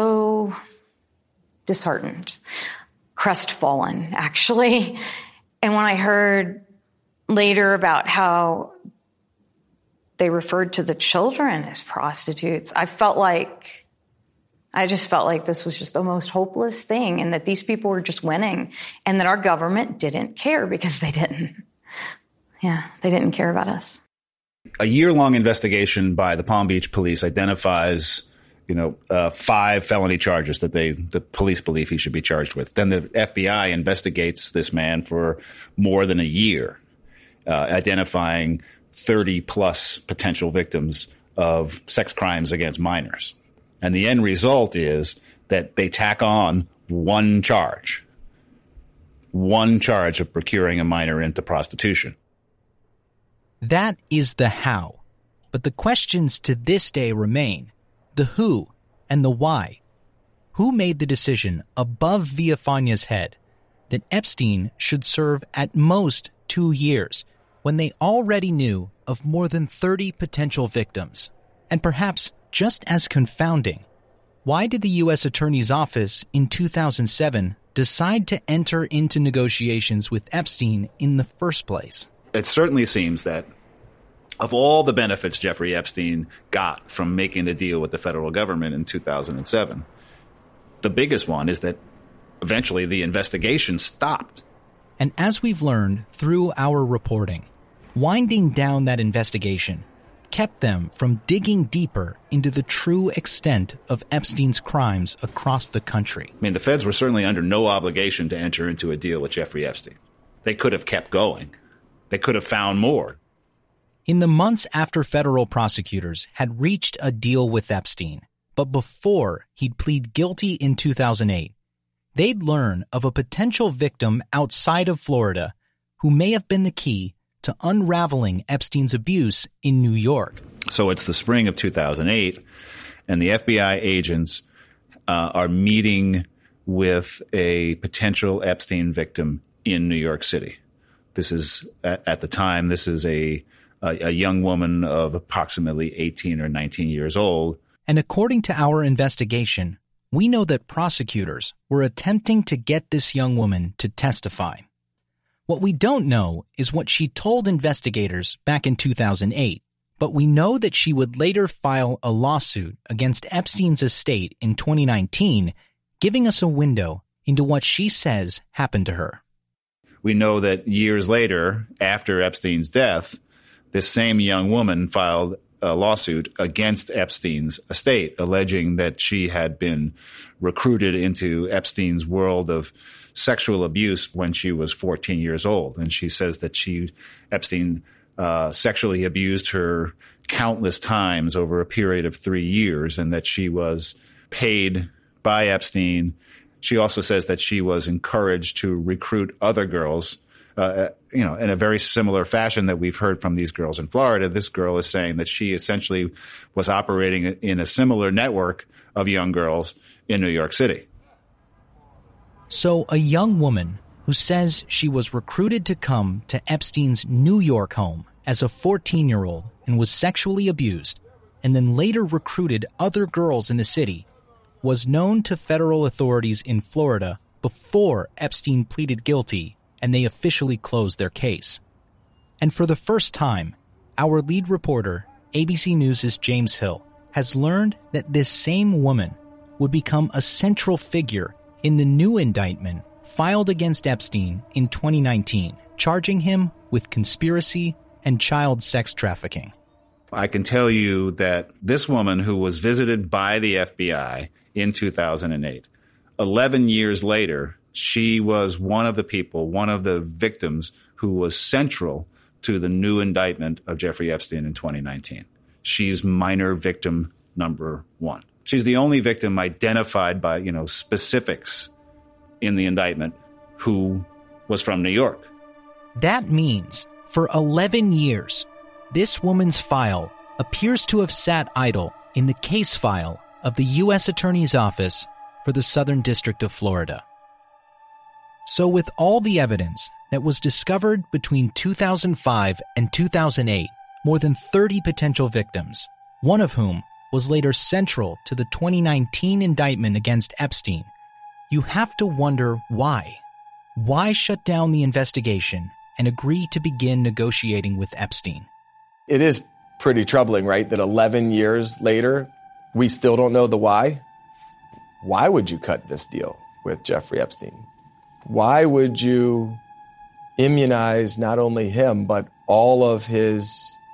so disheartened, crestfallen, actually. And when I heard later about how they referred to the children as prostitutes, I just felt like this was just the most hopeless thing, and that these people were just winning, and that our government didn't care because they didn't. Yeah, they didn't care about us. A year-long investigation by the Palm Beach police identifies, 5 felony charges that the police believe he should be charged with. Then the FBI investigates this man for more than a year. identifying 30-plus potential victims of sex crimes against minors. And the end result is that they tack on one charge of procuring a minor into prostitution. That is the how. But the questions to this day remain: the who and the why. Who made the decision above Villafaña's head that Epstein should serve at most 2 years when they already knew of more than 30 potential victims? And perhaps just as confounding, why did the U.S. Attorney's Office in 2007 decide to enter into negotiations with Epstein in the first place? It certainly seems that of all the benefits Jeffrey Epstein got from making a deal with the federal government in 2007, the biggest one is that eventually the investigation stopped. And as we've learned through our reporting, winding down that investigation kept them from digging deeper into the true extent of Epstein's crimes across the country. I mean, the feds were certainly under no obligation to enter into a deal with Jeffrey Epstein. They could have kept going. They could have found more. In the months after federal prosecutors had reached a deal with Epstein, but before he'd plead guilty in 2008, they'd learn of a potential victim outside of Florida who may have been the key to unraveling Epstein's abuse in New York. So it's the spring of 2008, and the FBI agents are meeting with a potential Epstein victim in New York City. This is, at the time, this is a young woman of approximately 18 or 19 years old. And according to our investigation, we know that prosecutors were attempting to get this young woman to testify. What we don't know is what she told investigators back in 2008, but we know that she would later file a lawsuit against Epstein's estate in 2019, giving us a window into what she says happened to her. We know that years later, after Epstein's death, this same young woman filed a lawsuit against Epstein's estate, alleging that she had been recruited into Epstein's world of sexual abuse when she was 14 years old. And she says that Epstein sexually abused her countless times over a period of 3 years, and that she was paid by Epstein. She also says that she was encouraged to recruit other girls, in a very similar fashion that we've heard from these girls in Florida. This girl is saying that she essentially was operating in a similar network of young girls in New York City. So a young woman who says she was recruited to come to Epstein's New York home as a 14-year-old and was sexually abused, and then later recruited other girls in the city, was known to federal authorities in Florida before Epstein pleaded guilty and they officially closed their case. And for the first time, our lead reporter, ABC News' James Hill, has learned that this same woman would become a central figure in the new indictment filed against Epstein in 2019, charging him with conspiracy and child sex trafficking. I can tell you that this woman, who was visited by the FBI in 2008, 11 years later, she was one of the victims who was central to the new indictment of Jeffrey Epstein in 2019. She's minor victim number 1. She's the only victim identified by, specifics in the indictment who was from New York. That means for 11 years, this woman's file appears to have sat idle in the case file of the U.S. Attorney's Office for the Southern District of Florida. So with all the evidence that was discovered between 2005 and 2008, more than 30 potential victims, one of whom was later central to the 2019 indictment against Epstein, you have to wonder why. Why shut down the investigation and agree to begin negotiating with Epstein? It is pretty troubling, right, that 11 years later, we still don't know the why. Why would you cut this deal with Jeffrey Epstein? Why would you immunize not only him, but all of his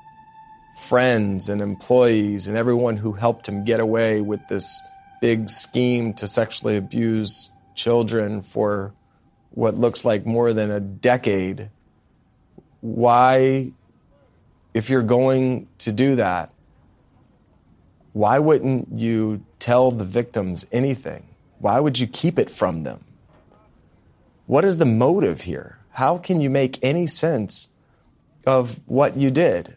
friends and employees and everyone who helped him get away with this big scheme to sexually abuse children for what looks like more than a decade? why, if you're going to do that, why wouldn't you tell the victims anything? Why would you keep it from them? What is the motive here? How can you make any sense of what you did?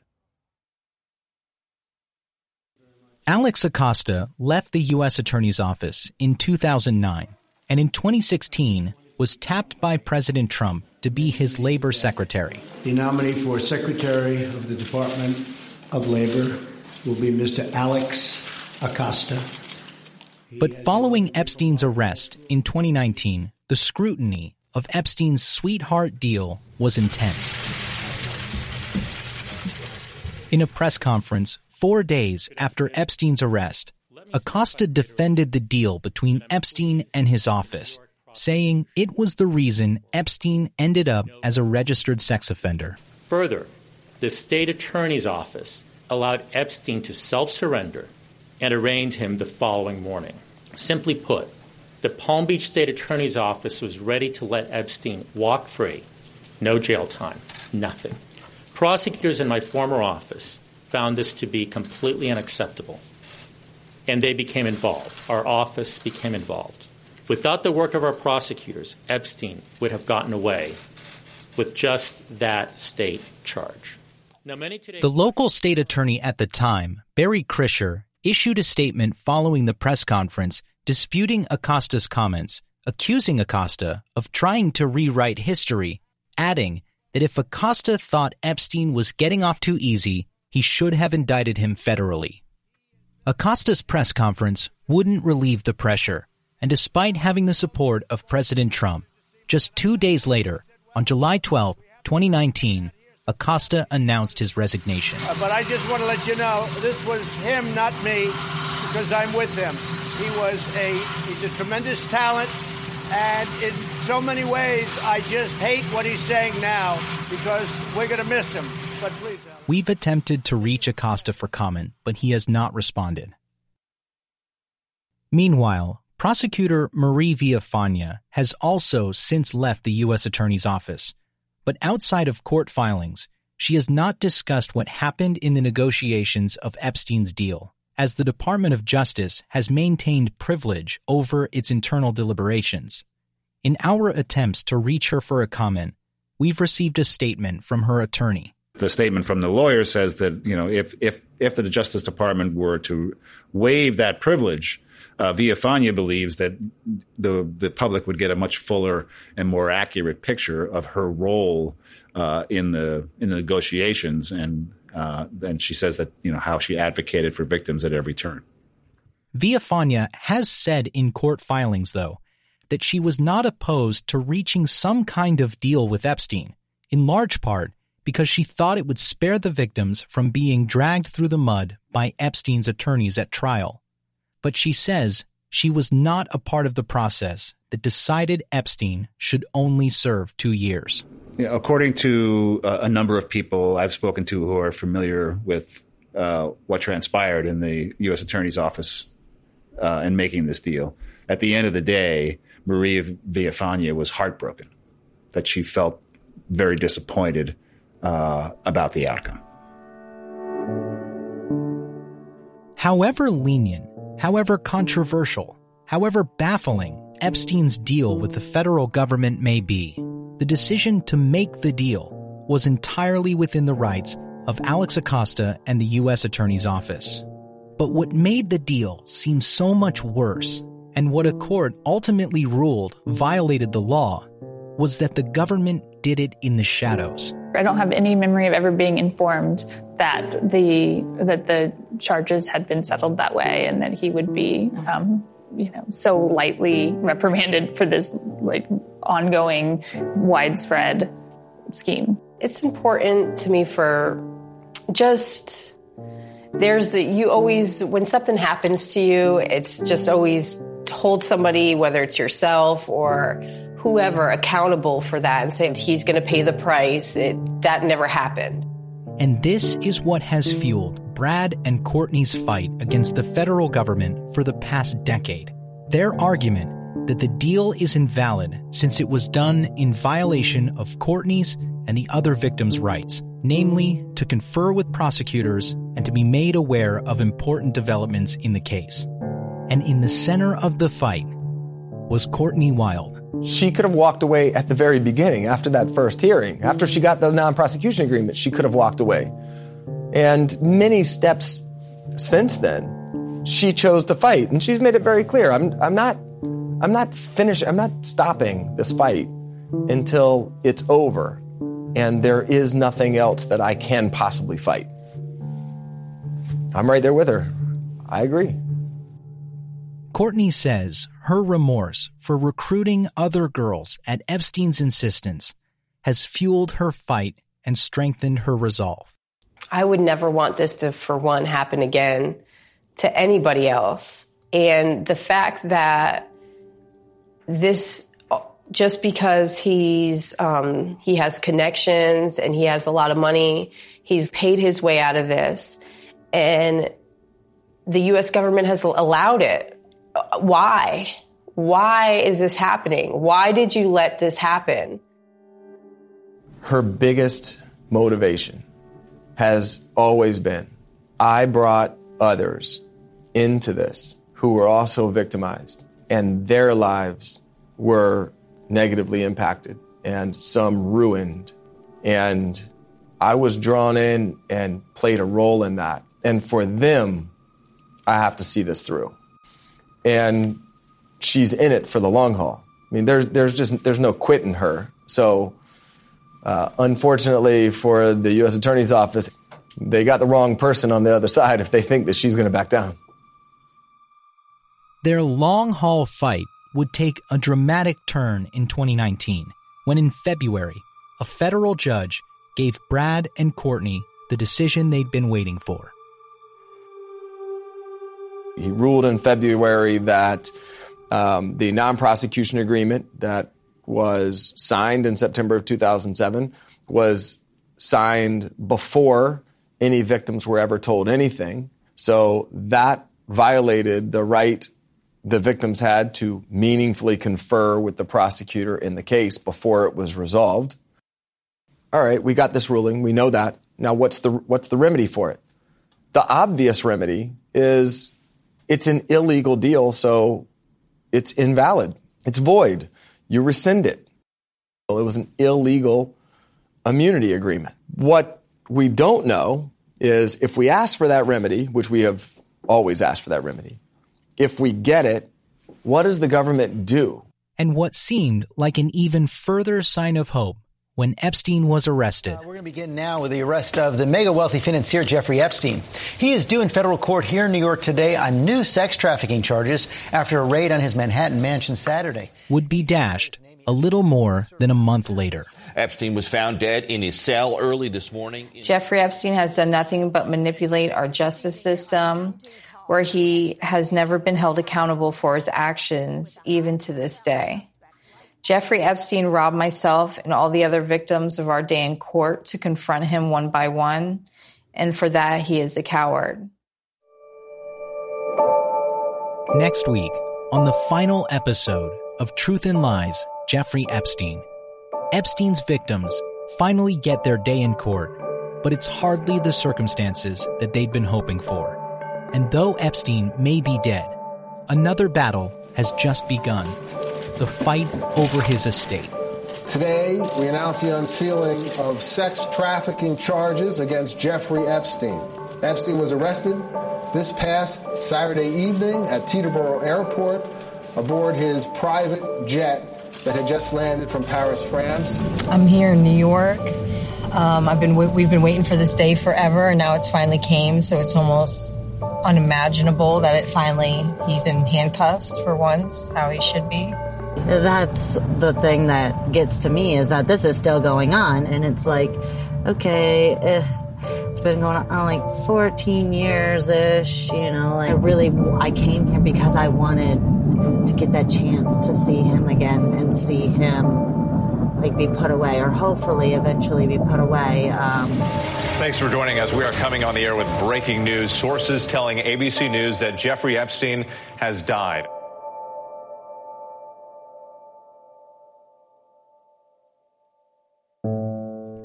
Alex Acosta left the U.S. Attorney's Office in 2009 and in 2016 was tapped by President Trump to be his labor secretary. The nominee for Secretary of the Department of Labor will be Mr. Alex Acosta. But following Epstein's arrest in 2019, the scrutiny of Epstein's sweetheart deal was intense. In a press conference 4 days after Epstein's arrest, Acosta defended the deal between Epstein and his office, saying it was the reason Epstein ended up as a registered sex offender. Further, the state attorney's office allowed Epstein to self-surrender and arraigned him the following morning. Simply put, the Palm Beach State Attorney's Office was ready to let Epstein walk free. No jail time, nothing. Prosecutors in my former office found this to be completely unacceptable, and they became involved. Our office became involved. Without the work of our prosecutors, Epstein would have gotten away with just that state charge. Now, the local state attorney at the time, Barry Krischer, issued a statement following the press conference disputing Acosta's comments, accusing Acosta of trying to rewrite history, adding that if Acosta thought Epstein was getting off too easy, he should have indicted him federally. Acosta's press conference wouldn't relieve the pressure, and despite having the support of President Trump, just 2 days later, on July 12, 2019, Acosta announced his resignation. But I just want to let you know, this was him, not me, because I'm with him. He's a tremendous talent, and in so many ways, I just hate what he's saying now, because we're going to miss him. But please. We've attempted to reach Acosta for comment, but he has not responded. Meanwhile, prosecutor Marie Villafana has also since left the U.S. Attorney's Office. But outside of court filings, she has not discussed what happened in the negotiations of Epstein's deal, as the Department of Justice has maintained privilege over its internal deliberations. In our attempts to reach her for a comment, we've received a statement from her attorney. The statement from the lawyer says that, if the Justice Department were to waive that privilege, Villafana believes that the public would get a much fuller and more accurate picture of her role in the negotiations, and she says that how she advocated for victims at every turn. Villafana has said in court filings, though, that she was not opposed to reaching some kind of deal with Epstein, in large part because she thought it would spare the victims from being dragged through the mud by Epstein's attorneys at trial. But she says she was not a part of the process that decided Epstein should only serve 2 years. According to a number of people I've spoken to who are familiar with what transpired in the U.S. Attorney's Office in making this deal, at the end of the day, Marie Villafana was heartbroken, that she felt very disappointed about the outcome. However lenient, however controversial, however baffling Epstein's deal with the federal government may be, the decision to make the deal was entirely within the rights of Alex Acosta and the U.S. Attorney's Office. But what made the deal seem so much worse, and what a court ultimately ruled violated the law, was that the government did it in the shadows. I don't have any memory of ever being informed that the charges had been settled that way, and that he would be, so lightly reprimanded for this ongoing, widespread scheme. It's important to me for just when something happens to you, it's just always hold somebody, whether it's yourself or whoever, accountable for that and say he's going to pay the price. That never happened. And this is what has fueled Brad and Courtney's fight against the federal government for the past decade. Their argument that the deal is invalid since it was done in violation of Courtney's and the other victims' rights, namely to confer with prosecutors and to be made aware of important developments in the case. And in the center of the fight was Courtney Wild. She could have walked away at the very beginning, after that first hearing. After she got the non-prosecution agreement, she could have walked away. And many steps since then, she chose to fight. And she's made it very clear, I'm not stopping this fight until it's over and there is nothing else that I can possibly fight. I'm right there with her. I agree. Courtney says her remorse for recruiting other girls at Epstein's insistence has fueled her fight and strengthened her resolve. I would never want this to, for one, happen again to anybody else. And the fact that this, just because he has connections and he has a lot of money, he's paid his way out of this, and the U.S. government has allowed it. Why? Why is this happening? Why did you let this happen? Her biggest motivation has always been, I brought others into this who were also victimized, and their lives were negatively impacted and some ruined. And I was drawn in and played a role in that. And for them, I have to see this through. And she's in it for the long haul. I mean, there's no quitting her. So unfortunately for the U.S. Attorney's Office, they got the wrong person on the other side if they think that she's going to back down. Their long-haul fight would take a dramatic turn in 2019, when in February, a federal judge gave Brad and Courtney the decision they'd been waiting for. He ruled in February that the non-prosecution agreement that was signed in September of 2007 was signed before any victims were ever told anything. So that violated the right the victims had to meaningfully confer with the prosecutor in the case before it was resolved. All right, we got this ruling. We know that. Now, what's the remedy for it? The obvious remedy is it's an illegal deal, so it's invalid. It's void. You rescind it. It was an illegal immunity agreement. What we don't know is if we ask for that remedy, which we have always asked for that remedy, if we get it, what does the government do? And what seemed like an even further sign of hope when Epstein was arrested. We're going to begin now with the arrest of the mega-wealthy financier Jeffrey Epstein. He is due in federal court here in New York today on new sex trafficking charges after a raid on his Manhattan mansion Saturday. Would be dashed a little more than a month later. Epstein was found dead in his cell early this morning. Jeffrey Epstein has done nothing but manipulate our justice system, where he has never been held accountable for his actions, even to this day. Jeffrey Epstein robbed myself and all the other victims of our day in court to confront him one by one, and for that, he is a coward. Next week, on the final episode of Truth and Lies, Jeffrey Epstein. Epstein's victims finally get their day in court, but it's hardly the circumstances that they'd been hoping for. And though Epstein may be dead, another battle has just begun. The fight over his estate. Today, we announce the unsealing of sex trafficking charges against Jeffrey Epstein. Epstein was arrested this past Saturday evening at Teterboro Airport aboard his private jet that had just landed from Paris, France. I'm here in New York. We've been waiting for this day forever, and now it's finally came, so it's almost unimaginable that he's in handcuffs for once, how he should be. That's the thing that gets to me, is that this is still going on, and it's like, okay, it's been going on like 14 years-ish, I came here because I wanted to get that chance to see him again and see him be put away, or hopefully eventually be put away. Thanks for joining us. We are coming on the air with breaking news. Sources telling ABC News that Jeffrey Epstein has died.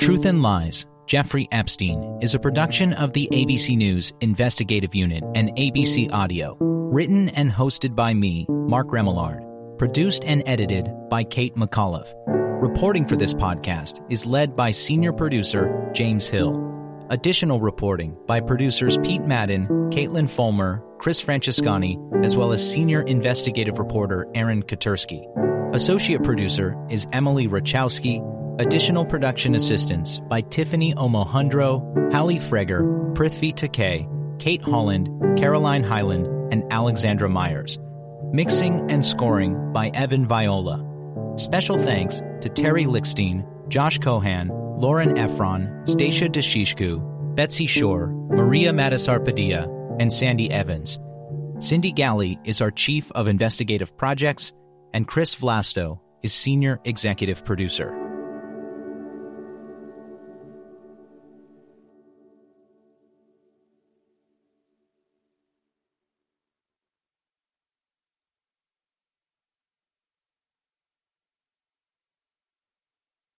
Truth and Lies, Jeffrey Epstein is a production of the ABC News Investigative Unit and ABC Audio. Written and hosted by me, Mark Remillard. Produced and edited by Kate McAuliffe. Reporting for this podcast is led by senior producer James Hill. Additional reporting by producers Pete Madden, Caitlin Fulmer, Chris Francescani, as well as senior investigative reporter Aaron Katursky. Associate producer is Emily Rachowski. Additional production assistance by Tiffany Omohundro, Hallie Freger, Prithvi Takei, Kate Holland, Caroline Hyland, and Alexandra Myers. Mixing and scoring by Evan Viola. Special thanks to Terry Lickstein, Josh Cohan, Lauren Efron, Stacia Deshishku, Betsy Shore, Maria Matisar Padilla, and Sandy Evans. Cindy Galley is our Chief of Investigative Projects, and Chris Vlasto is Senior Executive Producer.